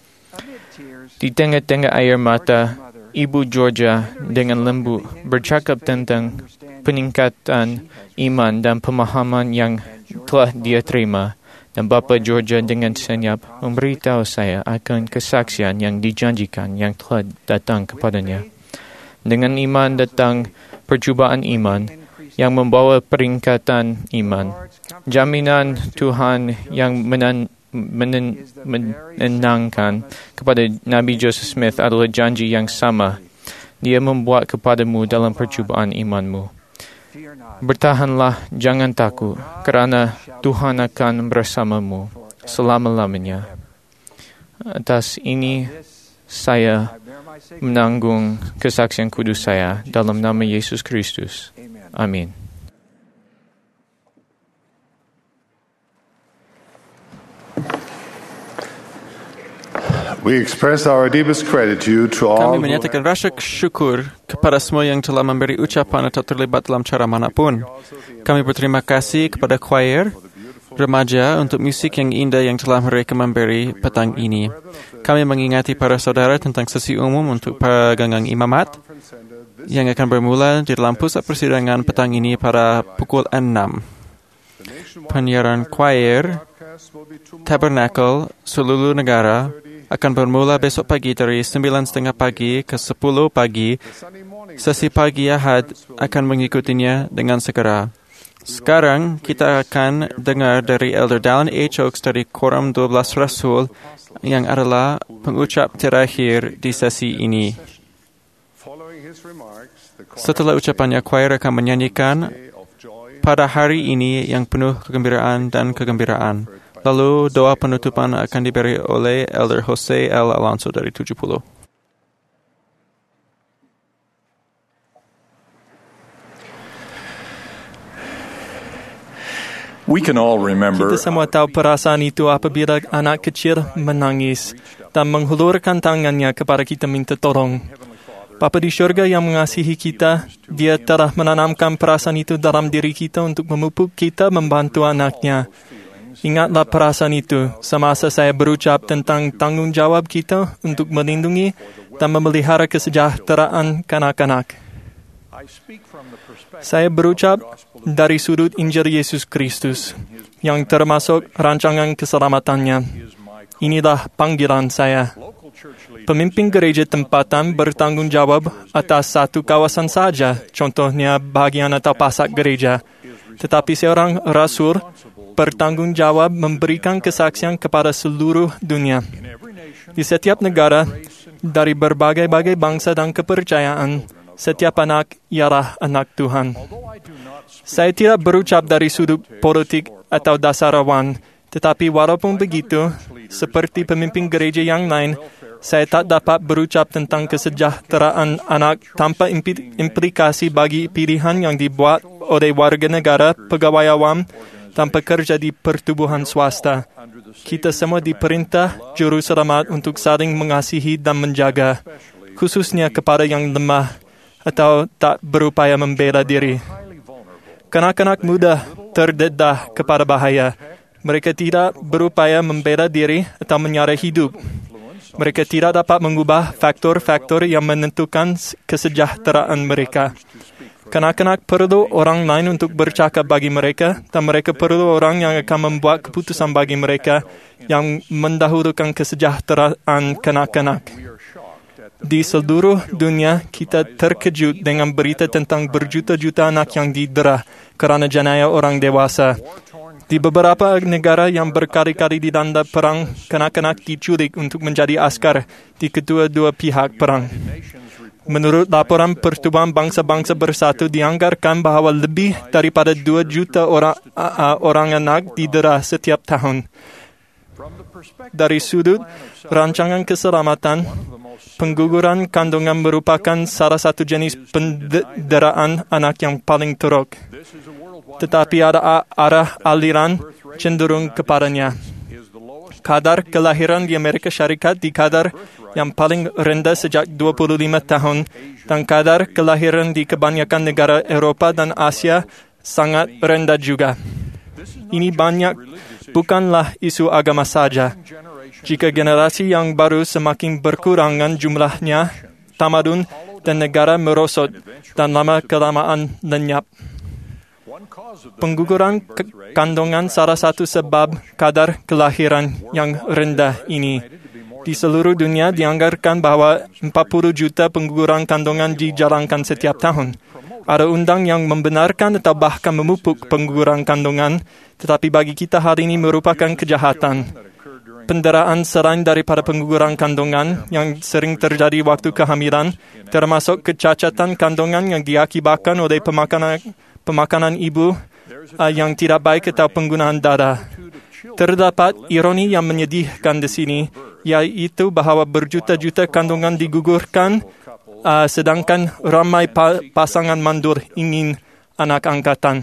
Di tengah-tengah air mata, Ibu Georgia dengan lembut bercakap tentang peningkatan iman dan pemahaman yang telah dia terima, dan Bapa Georgia dengan senyap memberitahu saya akan kesaksian yang dijanjikan yang telah datang kepadanya. Dengan iman datang percubaan iman yang membawa peringkatan iman. Jaminan Tuhan yang menenangkan kepada Nabi Joseph Smith adalah janji yang sama. Dia membuat kepadamu dalam percubaan imanmu. Bertahanlah, jangan takut, kerana Tuhan akan bersamamu selama-lamanya. Atas ini, saya menanggung kesaksian kudus saya dalam nama Yesus Kristus. Amin. We express our deepest gratitude to all. Kami menyatakan rasa syukur kepada semua yang telah memberi ucapan atau terlibat dalam cara manapun. Kami berterima kasih kepada choir remaja untuk musik yang indah yang telah mereka memberi petang ini. Kami mengingati para saudara tentang sesi umum untuk pegangan imamat yang akan bermula di dalam pusat persidangan petang ini pada pukul 6. Penyiaran choir Tabernacle seluruh negara akan bermula besok pagi dari 9:30 pagi ke 10 pagi. Sesi pagi Ahad akan mengikutinya dengan segera. Sekarang kita akan dengar dari Elder Dallin H. Oaks dari Quorum 12 Rasul yang adalah pengucap terakhir di sesi ini. Setelah ucapannya, choir akan menyanyikan pada hari ini yang penuh kegembiraan dan kegembiraan. Lalu doa penutupan akan diberi oleh Elder Jose L. Alonso dari 70. We can all remember. Kita semua tahu perasaan itu apabila anak kecil menangis dan menghulurkan tangannya kepada kita minta tolong. Bapa di syurga yang mengasihi kita, Dia telah menanamkan perasaan itu dalam diri kita untuk memupuk kita membantu anaknya. Ingatlah perasaan itu semasa saya berucap tentang tanggungjawab kita untuk melindungi dan memelihara kesejahteraan kanak-kanak. Saya berucap dari sudut Injil Yesus Kristus, yang termasuk rancangan keselamatannya. Inilah panggilan saya. Pemimpin gereja tempatan bertanggung jawab atas satu kawasan saja, contohnya bagian atau pasak gereja. Tetapi seorang rasul bertanggung jawab memberikan kesaksian kepada seluruh dunia. Di setiap negara, dari berbagai-bagai bangsa dan kepercayaan, setiap anak ialah anak Tuhan. Saya tidak berucap dari sudut politik atau dasarawan, tetapi walaupun begitu, seperti pemimpin gereja yang lain, Saya tak dapat berucap tentang kesejahteraan anak tanpa implikasi bagi pilihan yang dibuat oleh warga negara, pegawai awam, dan pekerja di pertubuhan swasta. Kita semua diperintah juruselamat untuk saling mengasihi dan menjaga, khususnya kepada yang lemah atau tak berupaya membela diri. Kanak-kanak muda terdedah kepada bahaya. Mereka tidak berupaya membela diri atau menyara hidup. Mereka tidak dapat mengubah faktor-faktor yang menentukan kesejahteraan mereka. Kanak-kanak perlu orang lain untuk bercakap bagi mereka, dan mereka perlu orang yang akan membuat keputusan bagi mereka yang mendahulukan kesejahteraan kanak-kanak. Di seluruh dunia, kita terkejut dengan berita tentang berjuta-juta anak yang didera kerana jenayah orang dewasa. Di beberapa negara yang berkali-kali dilanda perang, kanak-kanak diculik untuk menjadi askar di kedua-dua pihak perang. Menurut laporan Pertubuhan Bangsa-Bangsa Bersatu, dianggarkan bahawa lebih daripada 2 juta orang anak didera setiap tahun. Dari sudut rancangan keselamatan, pengguguran kandungan merupakan salah satu jenis penderaan anak yang paling teruk. Tetapi ada arah aliran cenderung kepadanya. Kadar kelahiran di Amerika Syarikat di kadar yang paling rendah sejak 25 tahun dan kadar kelahiran di kebanyakan negara Eropah dan Asia sangat rendah juga. Ini bukanlah isu agama saja. Jika generasi yang baru semakin berkurangan jumlahnya, tamadun dan negara merosot dan lama-kelamaan lenyap. Pengguguran kandungan salah satu sebab kadar kelahiran yang rendah ini. Di seluruh dunia dianggarkan bahawa 40 juta pengguguran kandungan dijalankan setiap tahun. Ada undang yang membenarkan atau bahkan memupuk pengguguran kandungan, tetapi bagi kita hari ini merupakan kejahatan. Penderaan selain daripada pengguguran kandungan yang sering terjadi waktu kehamilan, termasuk kecacatan kandungan yang diakibatkan oleh pemakanan ibu yang tidak baik atau penggunaan darah. Terdapat ironi yang menyedihkan di sini, yaitu bahawa berjuta-juta kandungan digugurkan, sedangkan ramai pasangan mandur ingin anak angkatan.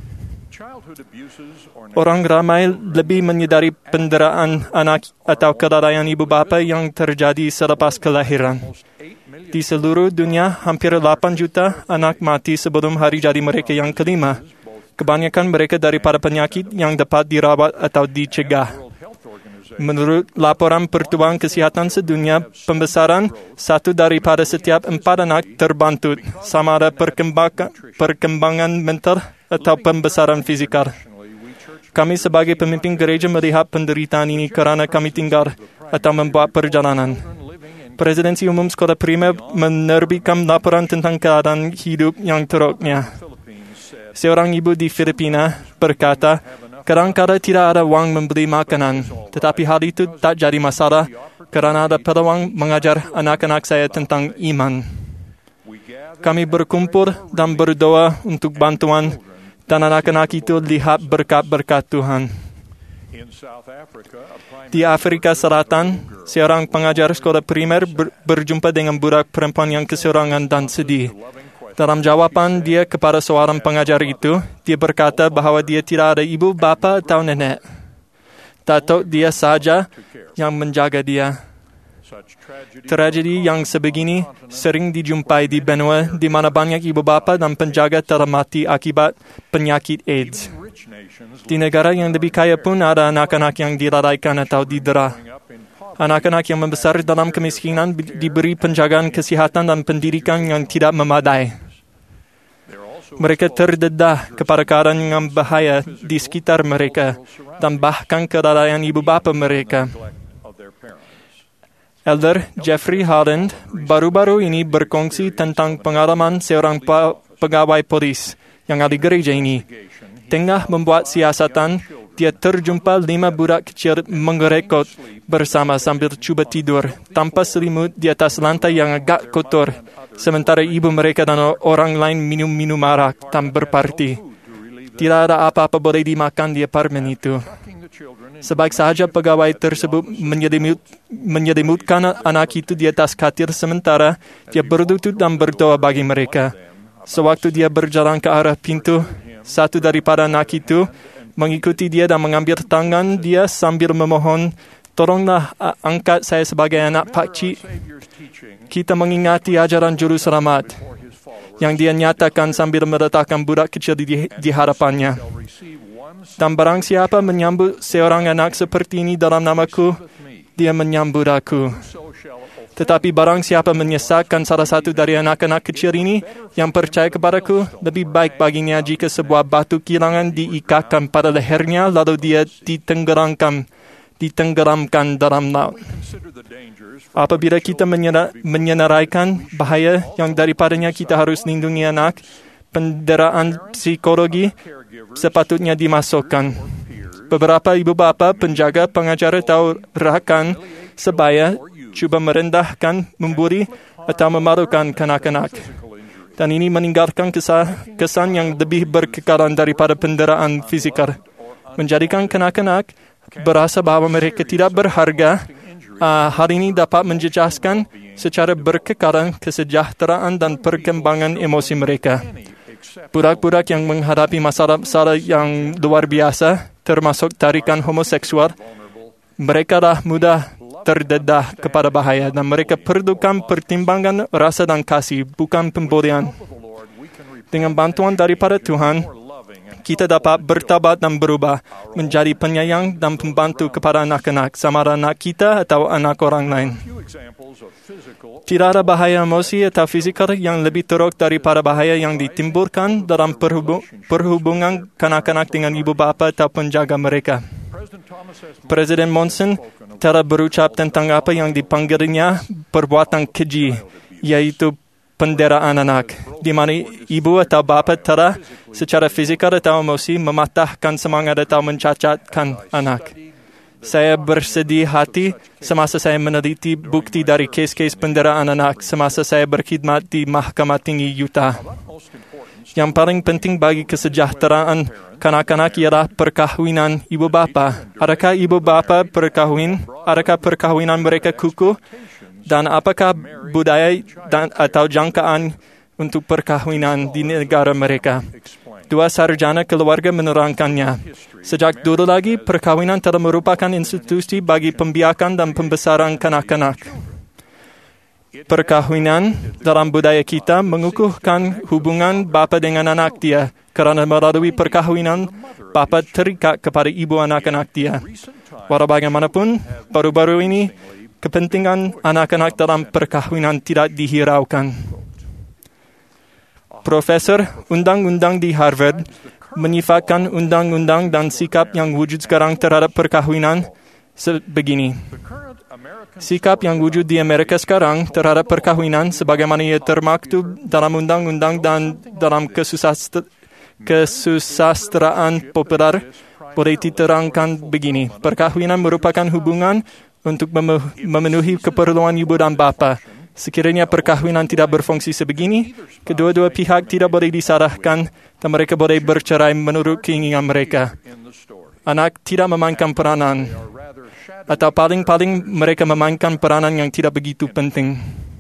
Orang ramai lebih menyedari penderaan anak atau kelalaian ibu bapa yang terjadi selepas kelahiran. Di seluruh dunia, hampir 8 juta anak mati sebelum hari jadi mereka yang kelima. Kebanyakan mereka daripada penyakit yang dapat dirawat atau dicegah. Menurut laporan Pertubuhan Kesihatan Sedunia, pembesaran 1 daripada setiap 4 anak terbantut, sama ada perkembangan mental atau pembesaran fizikal. Kami sebagai pemimpin gereja melihat penderitaan ini kerana kami tinggal atau membuat perjalanan. Presidensi Umum Sekolah Primer menerbitkan laporan tentang keadaan hidup yang teruknya. Seorang ibu di Filipina berkata, kadang-kadang tidak ada wang membeli makanan, tetapi hal itu tak jadi masalah kerana ada peluang mengajar anak-anak saya tentang iman. Kami berkumpul dan berdoa untuk bantuan dan anak-anak itu lihat berkat-berkat Tuhan. Di Afrika Selatan, seorang pengajar sekolah primer berjumpa dengan budak perempuan yang keseorangan dan sedih. Dalam jawapan dia kepada seorang pengajar itu, dia berkata bahawa dia tidak ada ibu, bapa atau nenek. Datuk dia saja yang menjaga dia. Tragedi yang sebegini sering dijumpai di benua di mana banyak ibu bapa dan penjaga telah mati akibat penyakit AIDS. Di negara yang lebih kaya pun ada anak-anak yang dilalaikan atau didera. Anak-anak yang membesar dalam kemiskinan diberi penjagaan kesihatan dan pendidikan yang tidak memadai. Mereka terdedah kepada keadaan yang bahaya di sekitar mereka dan bahkan kelalaian ibu bapa mereka. Elder Jeffrey Holland baru-baru ini berkongsi tentang pengalaman seorang pegawai polis yang ahli gereja ini. Tengah membuat siasatan, dia terjumpa 5 budak kecil menggerekot bersama sambil cuba tidur tanpa selimut di atas lantai yang agak kotor, sementara ibu mereka dan orang lain minum arak dan berparti. Tidak ada apa-apa boleh dimakan di apartemen itu. Sebaik sahaja pegawai tersebut menyedimutkan anak itu di atas katil sementara, dia berlutut dan berdoa bagi mereka. Sewaktu dia berjalan ke arah pintu, satu daripada anak itu mengikuti dia dan mengambil tangan dia sambil memohon, "Tolonglah angkat saya sebagai anak pakcik." Kita mengingati ajaran Juru Selamat yang dia nyatakan sambil meletakkan budak kecil di hadapannya. Dan barang siapa menyambut seorang anak seperti ini dalam namaku, dia menyambut aku. Tetapi barang siapa menyesatkan salah satu dari anak-anak kecil ini yang percaya kepadaku, lebih baik baginya jika sebuah batu kilangan diikatkan pada lehernya lalu dia ditenggelamkan dalam laut. Apabila kita menyenaraikan bahaya yang daripadanya kita harus lindungi anak, penderaan psikologi sepatutnya dimasukkan. Beberapa ibu bapa, penjaga, pengajar atau rakan sebaya cuba merendahkan, membuli atau memalukan kanak-kanak. Dan ini meninggalkan kesan yang lebih berkekalan daripada penderaan fizikal. Menjadikan kanak-kanak berasa bahawa mereka tidak berharga. Hal ini dapat menjejaskan secara berkekalan kesejahteraan dan perkembangan emosi mereka. Budak-budak yang menghadapi masalah-masalah yang luar biasa, termasuk tarikan homoseksual, mereka dah mudah terdedah kepada bahaya dan mereka perlukan pertimbangan rasa dan kasih, bukan pembulian. Dengan bantuan daripada Tuhan, kita dapat bertabat dan berubah menjadi penyayang dan pembantu kepada anak-anak, sama ada anak kita atau anak orang lain. Tidak ada bahaya emosi atau fizikal yang lebih teruk daripada bahaya yang ditimbulkan dalam perhubungan kanak-kanak dengan ibu bapa atau penjaga mereka. Presiden Monson telah berucap tentang apa yang dipanggilnya perbuatan keji, yaitu penderaan anak, di mana ibu atau bapa telah secara fizikal atau emosi mematahkan semangat atau mencacatkan anak. Saya bersedih hati semasa saya meneliti bukti dari kes-kes penderaan anak semasa saya berkhidmat di Mahkamah Tinggi Utah. Yang paling penting bagi kesejahteraan kanak-kanak ialah perkahwinan ibu bapa. Adakah ibu bapa berkahwin? Adakah perkahwinan mereka kukuh? Dan apakah budaya atau jangkaan untuk perkahwinan di negara mereka? Dua sarjana keluarga menerangkannya. Sejak dulu lagi, perkahwinan telah merupakan institusi bagi pembiakan dan pembesaran kanak-kanak. Perkahwinan dalam budaya kita mengukuhkan hubungan bapa dengan anak dia, kerana melalui perkahwinan, bapa terikat kepada ibu anak-anak dia. Walau bagaimanapun, baru-baru ini, kepentingan anak-anak dalam perkahwinan tidak dihiraukan. Profesor undang-undang di Harvard menyifatkan undang-undang dan sikap yang wujud sekarang terhadap perkahwinan sebegini. Sikap yang wujud di Amerika sekarang terhadap perkahwinan sebagaimana ia termaktub dalam undang-undang dan dalam kesusastraan popular boleh diterangkan begini. Perkahwinan merupakan hubungan untuk memenuhi keperluan ibu dan bapa. Sekiranya perkahwinan tidak berfungsi sebegini, kedua-dua pihak tidak boleh disalahkan dan mereka boleh bercerai menurut keinginan mereka. Anak tidak memainkan peranan, atau paling-paling mereka memainkan peranan yang tidak begitu penting.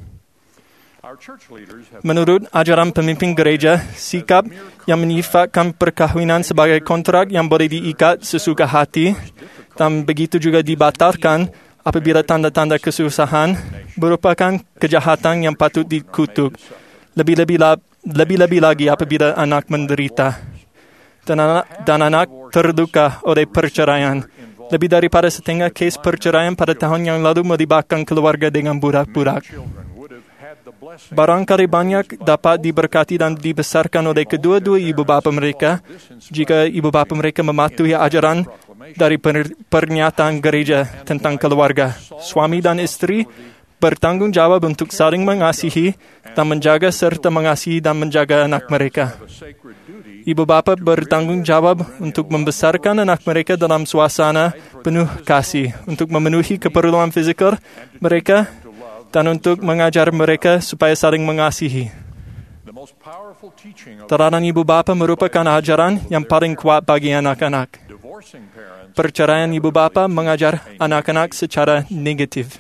Menurut ajaran pemimpin gereja, sikap yang menyifatkan perkahwinan sebagai kontrak yang boleh diikat sesuka hati dan begitu juga dibatalkan apabila tanda-tanda kesusahan merupakan kejahatan yang patut dikutuk. Lebih-lebih lagi apabila anak menderita dan anak terluka oleh perceraian. Lebih daripada setengah kes perceraian pada tahun yang lalu melibatkan keluarga dengan budak-budak. Barangkali banyak dapat diberkati dan dibesarkan oleh kedua-dua ibu bapa mereka jika ibu bapa mereka mematuhi ajaran dari pernyataan gereja tentang keluarga. Suami dan istri bertanggungjawab untuk saling mengasihi dan menjaga serta mengasihi dan menjaga anak mereka. Ibu bapa bertanggungjawab untuk membesarkan anak mereka dalam suasana penuh kasih, untuk memenuhi keperluan fizikal mereka dan untuk mengajar mereka supaya saling mengasihi. Teladan ibu bapa merupakan ajaran yang paling kuat bagi anak-anak. Perceraian ibu bapa mengajar anak-anak secara negatif.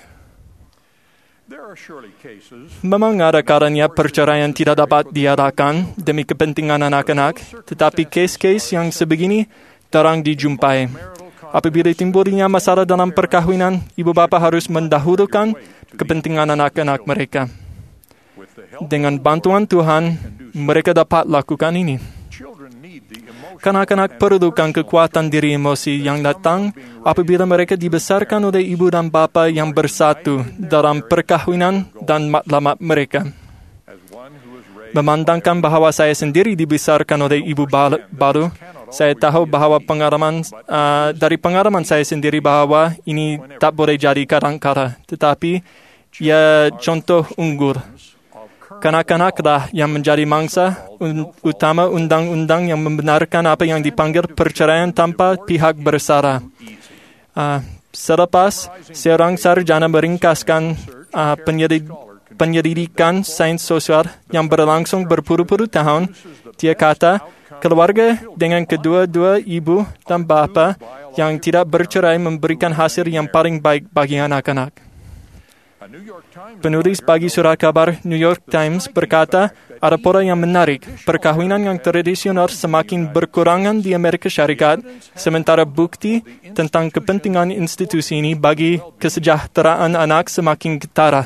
Memang ada kalanya perceraian tidak dapat diadakan demi kepentingan anak-anak, tetapi kes-kes yang sebegini jarang dijumpai. Apabila timbulnya masalah dalam perkahwinan, ibu bapa harus mendahulukan kepentingan anak-anak mereka. Dengan bantuan Tuhan, mereka dapat lakukan ini. Kanak-kanak perlukan kekuatan diri emosi yang datang apabila mereka dibesarkan oleh ibu dan bapa yang bersatu dalam perkahwinan dan matlamat mereka. Memandangkan bahawa saya sendiri dibesarkan oleh ibu baru, saya tahu bahawa dari pengalaman saya sendiri bahawa ini tak boleh jadi kadang-kala, tetapi ia contoh unggul. Kanak-kanaklah yang menjadi mangsa utama undang-undang yang membenarkan apa yang dipanggil perceraian tanpa pihak bersalah. Selepas seorang sarjana meringkaskan penyelidikan sains sosial yang berlangsung berpuluh-puluh tahun, dia kata, keluarga dengan kedua-dua ibu dan bapa yang tidak bercerai memberikan hasil yang paling baik bagi anak-anak. Penulis bagi surat kabar New York Times berkata, ada pola yang menarik. Perkahwinan yang tradisional semakin berkurangan di Amerika Syarikat, sementara bukti tentang kepentingan institusi ini bagi kesejahteraan anak semakin ketara.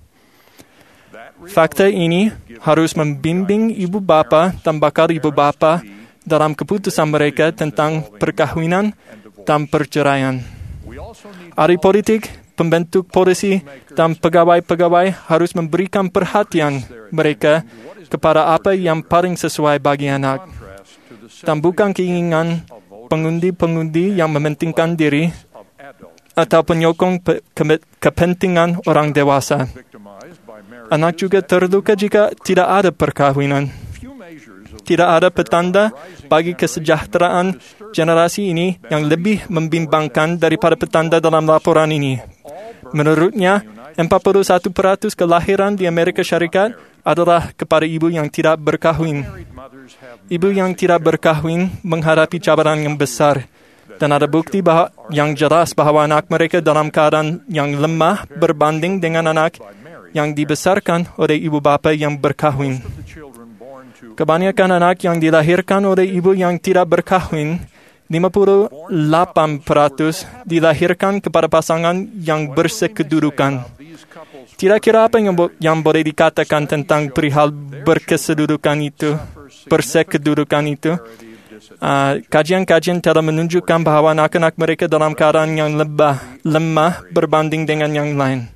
Fakta ini harus membimbing ibu bapa dan bakal ibu bapa dalam keputusan mereka tentang perkahwinan dan perceraian. Ahli politik, pembentuk polisi, dan pegawai-pegawai harus memberikan perhatian mereka kepada apa yang paling sesuai bagi anak, dan bukan keinginan pengundi-pengundi yang mementingkan diri atau penyokong kepentingan orang dewasa. Anak juga terluka jika tidak ada perkahwinan. Tidak ada petanda bagi kesejahteraan generasi ini yang lebih membimbangkan daripada petanda dalam laporan ini. Menurutnya, 41% kelahiran di Amerika Syarikat adalah kepada ibu yang tidak berkahwin. Ibu yang tidak berkahwin menghadapi cabaran yang besar, dan ada bukti yang jelas bahawa anak mereka dalam keadaan yang lemah berbanding dengan anak yang dibesarkan oleh ibu bapa yang berkahwin. Kebanyakan anak yang dilahirkan oleh ibu yang tidak berkahwin, 58% dilahirkan kepada pasangan yang bersekedudukan. Kira-kira apa yang boleh dikatakan tentang perihal berkesedudukan itu, bersekedudukan itu? Kajian-kajian telah menunjukkan bahawa anak-anak mereka dalam keadaan yang lemah berbanding dengan yang lain.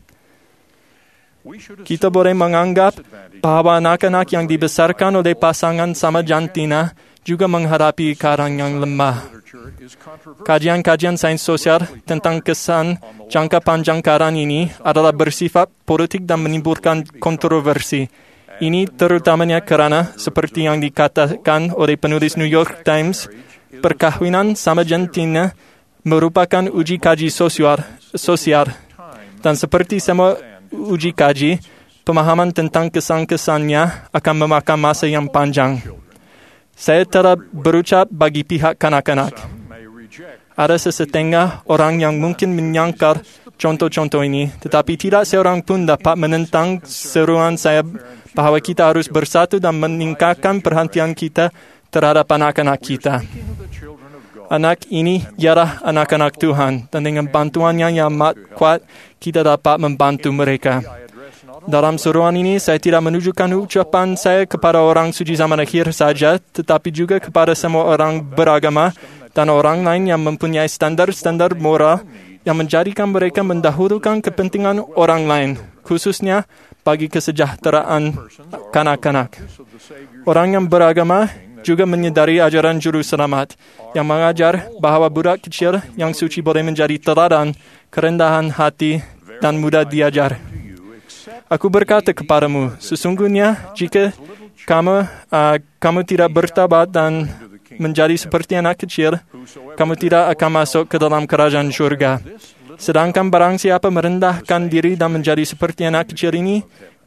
Kita boleh menganggap bahawa anak-anak yang dibesarkan oleh pasangan sama jantina juga menghadapi keadaan yang lemah. Kajian-kajian sains sosial tentang kesan jangka panjang keadaan ini adalah bersifat politik dan menimbulkan kontroversi. Ini terutamanya kerana, seperti yang dikatakan oleh penulis New York Times, perkahwinan sama jantina merupakan uji kaji sosial. Dan seperti semua uji kaji, pemahaman tentang kesan-kesannya akan memakan masa yang panjang. Saya telah berucap bagi pihak kanak-kanak. Ada sesetengah orang yang mungkin menyangkal contoh-contoh ini, tetapi tidak seorang pun dapat menentang seruan saya bahawa kita harus bersatu dan meningkatkan perhatian kita terhadap anak-anak kita. Anak ini ialah anak-anak Tuhan, dan dengan bantuannya yang amat kuat, kita dapat membantu mereka. Dalam seruan ini, saya tidak menunjukkan ucapan saya kepada orang suci zaman akhir saja, tetapi juga kepada semua orang beragama dan orang lain yang mempunyai standar-standar moral yang menjadikan mereka mendahulukan kepentingan orang lain, khususnya bagi kesejahteraan kanak-kanak. Orang yang beragama juga menyedari ajaran juru selamat yang mengajar bahawa budak kecil yang suci boleh menjadi teladan, kerendahan hati, dan mudah diajar. Aku berkata kepadamu, sesungguhnya jika kamu tidak bertabat dan menjadi seperti anak kecil, kamu tidak akan masuk ke dalam kerajaan syurga. Sedangkan barang siapa merendahkan diri dan menjadi seperti anak kecil ini,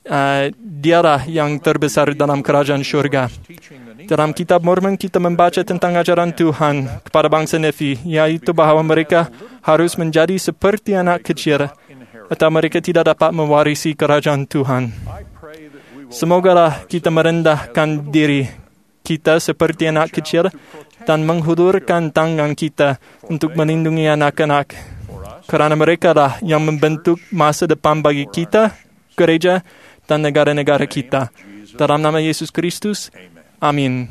Dialah yang terbesar dalam kerajaan syurga. Dalam kitab Mormon kita membaca tentang ajaran Tuhan kepada bangsa Nefi, yaitu bahawa mereka harus menjadi seperti anak kecil atau mereka tidak dapat mewarisi kerajaan Tuhan. Semogalah kita merendahkan diri kita seperti anak kecil dan menghulurkan tangan kita untuk melindungi anak-anak, kerana mereka lah yang membentuk masa depan bagi kita, gereja, dan negara-negara kita. Dalam nama Yesus Kristus, amin.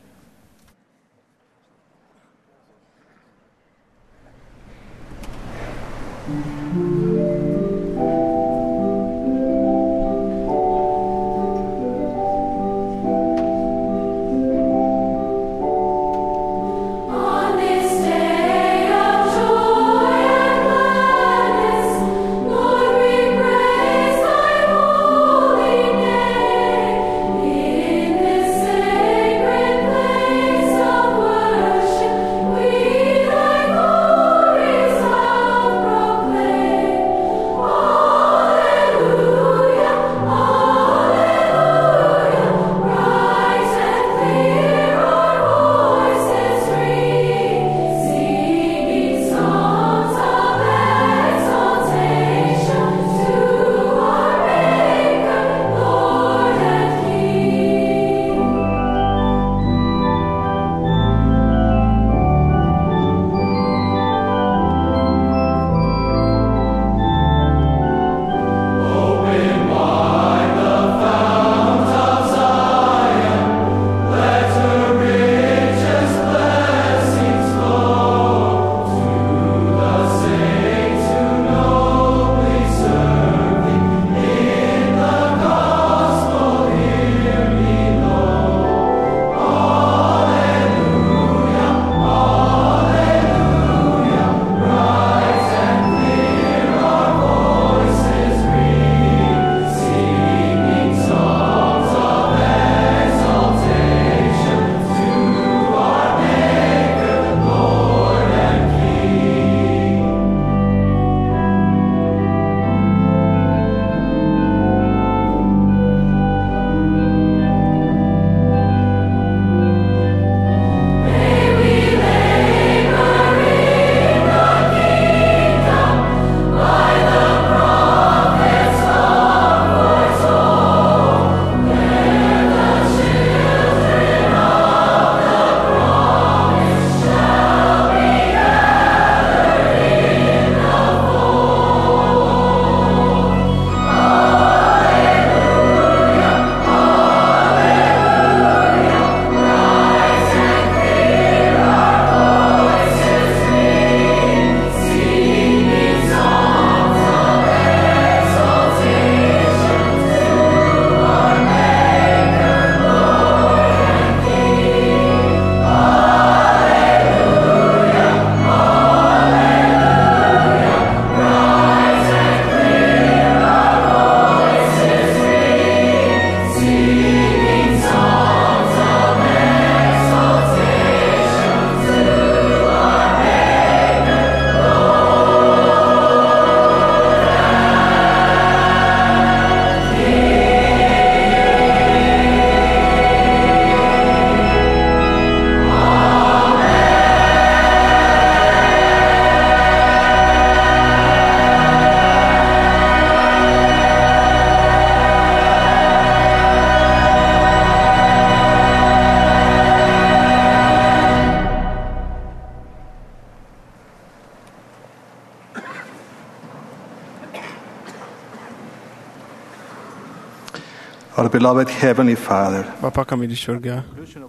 Our beloved Heavenly Father, Bapa kami di surga,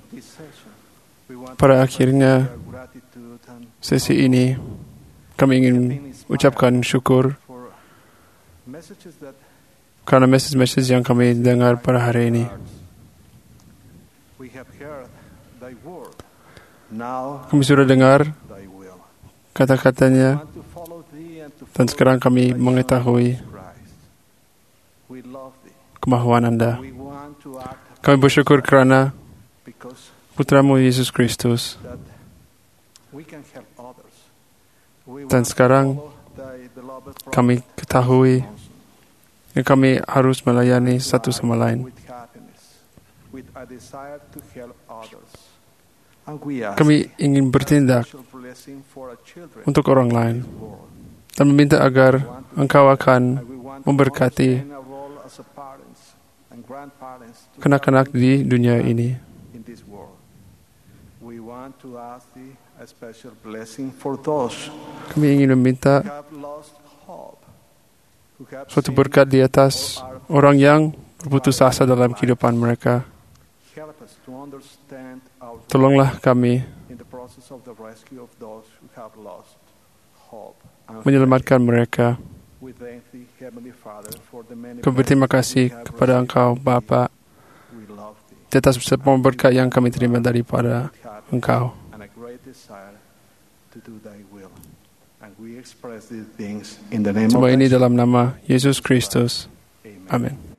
pada akhirnya sesi ini kami ingin ucapkan syukur karena message yang kami dengar pada hari ini. Kami sudah dengar kata-katanya dan sekarang kami mengetahui kemahuan Anda. Kami bersyukur kerana Putramu Yesus Kristus. Dan sekarang kami ketahui yang kami harus melayani satu sama lain. Kami ingin bertindak untuk orang lain dan meminta agar Engkau akan memberkati kanak-kanak di dunia ini. Kami ingin meminta suatu berkat di atas orang yang berputus asa dalam kehidupan mereka. Tolonglah kami menyelamatkan mereka. Kami berterima kasih kepada Engkau, Bapa, di atas semua berkat yang kami terima daripada Engkau. Semua ini dalam nama Yesus Kristus. Amin.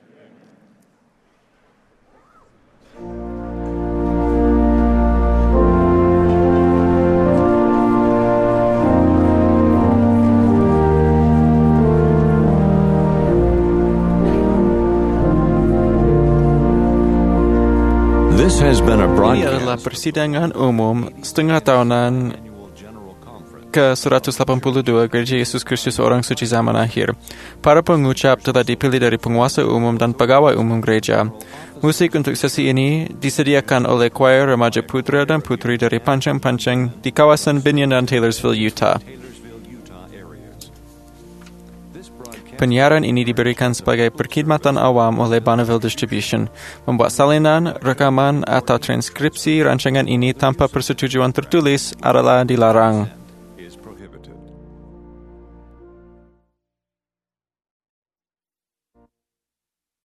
This has been a Ini broadcast. adalah persidangan umum setengah tahunan ke-182 Gereja Yesus Kristus Orang Suci Zaman Akhir. Para pengucap telah dipilih dari penguasa umum dan pegawai umum gereja. Musik untuk sesi ini disediakan oleh choir remaja putra dan putri dari Panceng-Panceng di kawasan Binion dan Taylorsville, Utah. Penyiaran ini diberikan sebagai perkhidmatan awam oleh Bonneville Distribution. Membuat salinan, rekaman, atau transkripsi rancangan ini tanpa persetujuan tertulis adalah dilarang.